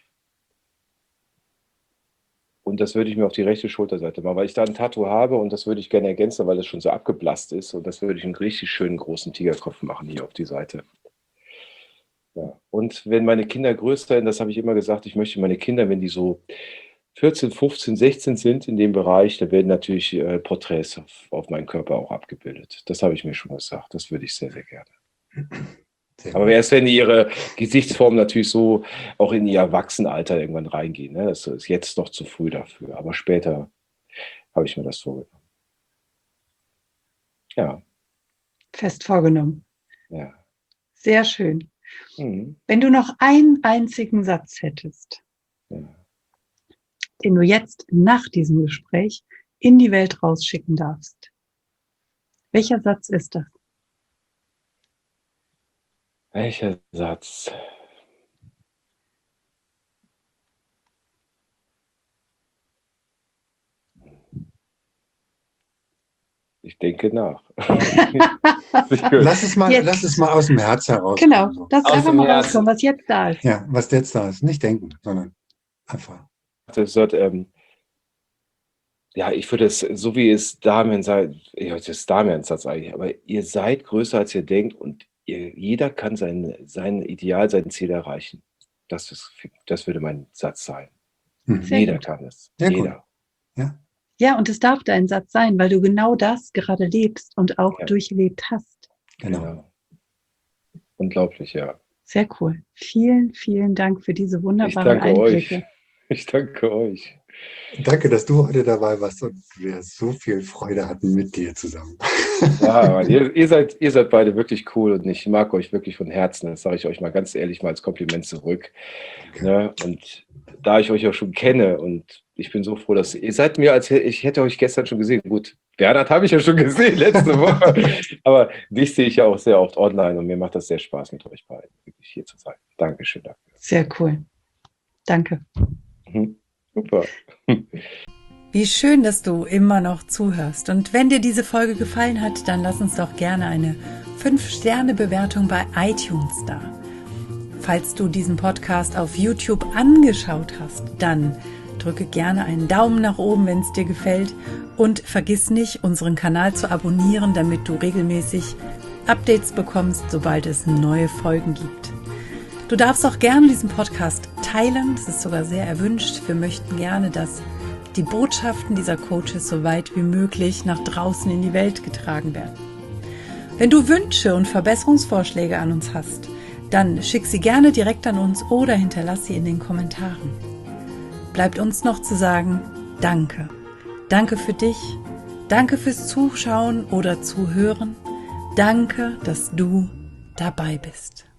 Und das würde ich mir auf die rechte Schulterseite machen, weil ich da ein Tattoo habe und das würde ich gerne ergänzen, weil es schon so abgeblasst ist. Und das würde ich einen richtig schönen großen Tigerkopf machen hier auf die Seite. Ja. Und wenn meine Kinder größer sind, das habe ich immer gesagt, ich möchte meine Kinder, wenn die so vierzehn, fünfzehn, sechzehn sind in dem Bereich, da werden natürlich äh, Porträts auf, auf meinen Körper auch abgebildet. Das habe ich mir schon gesagt. Das würde ich sehr, sehr gerne. Sehr Aber gut. erst wenn ihre Gesichtsformen natürlich so auch in ihr Erwachsenenalter irgendwann reingehen. Ne? Das ist jetzt noch zu früh dafür. Aber später habe ich mir das vorgenommen. Ja, Fest vorgenommen. ja. Sehr schön. Mhm. Wenn du noch einen einzigen Satz hättest, Ja. den du jetzt nach diesem Gespräch in die Welt rausschicken darfst, welcher Satz ist das? Welcher Satz? Ich denke nach. Lass es mal, Jetzt. lass es mal aus dem Herz heraus. Genau, So. das Aus einfach dem mal Herzen. rauskommen, was jetzt da ist. Ja, was jetzt da ist. Nicht denken, sondern einfach. Das wird, ähm, ja, ich würde es, so wie es Damian sagt, ja, das ist Damians Satz eigentlich, aber ihr seid größer, als ihr denkt und ihr, jeder kann sein, sein Ideal, sein Ziel erreichen. Das, ist, das würde mein Satz sein. Mhm. Sehr Jeder gut. kann es. Sehr gut. Jeder. Ja, Ja, und es darf dein Satz sein, weil du genau das gerade lebst und auch Ja. durchlebt hast. genau. Genau. Unglaublich, ja. Sehr cool. Vielen, vielen Dank für diese Ich wunderbaren danke euch. Einblicke. Ich danke euch. Danke, dass du heute dabei warst und wir so viel Freude hatten mit dir zusammen. Ja, Mann, ihr, ihr, seid, ihr seid beide wirklich cool und ich mag euch wirklich von Herzen. Das sage ich euch mal ganz ehrlich mal als Kompliment zurück. Ne? Und da ich euch auch schon kenne und ich bin so froh, dass ihr seid mir, als ich hätte euch gestern schon gesehen. Gut, Bernhard habe ich ja schon gesehen letzte Woche, aber dich sehe ich ja auch sehr oft online und mir macht das sehr Spaß, mit euch beiden wirklich hier zu sein. Dankeschön dafür. Sehr cool. Danke. Mhm. Super. Wie schön, dass du immer noch zuhörst. Und wenn dir diese Folge gefallen hat, dann lass uns doch gerne eine fünf Sterne Bewertung bei iTunes da. Falls du diesen Podcast auf YouTube angeschaut hast, dann drücke gerne einen Daumen nach oben, wenn es dir gefällt. Und vergiss nicht, unseren Kanal zu abonnieren, damit du regelmäßig Updates bekommst, sobald es neue Folgen gibt. Du darfst auch gerne diesen Podcast teilen. Das ist sogar sehr erwünscht. Wir möchten gerne, dass die Botschaften dieser Coaches so weit wie möglich nach draußen in die Welt getragen werden. Wenn du Wünsche und Verbesserungsvorschläge an uns hast, dann schick sie gerne direkt an uns oder hinterlass sie in den Kommentaren. Bleibt uns noch zu sagen, danke. Danke für dich. Danke fürs Zuschauen oder Zuhören. Danke, dass du dabei bist.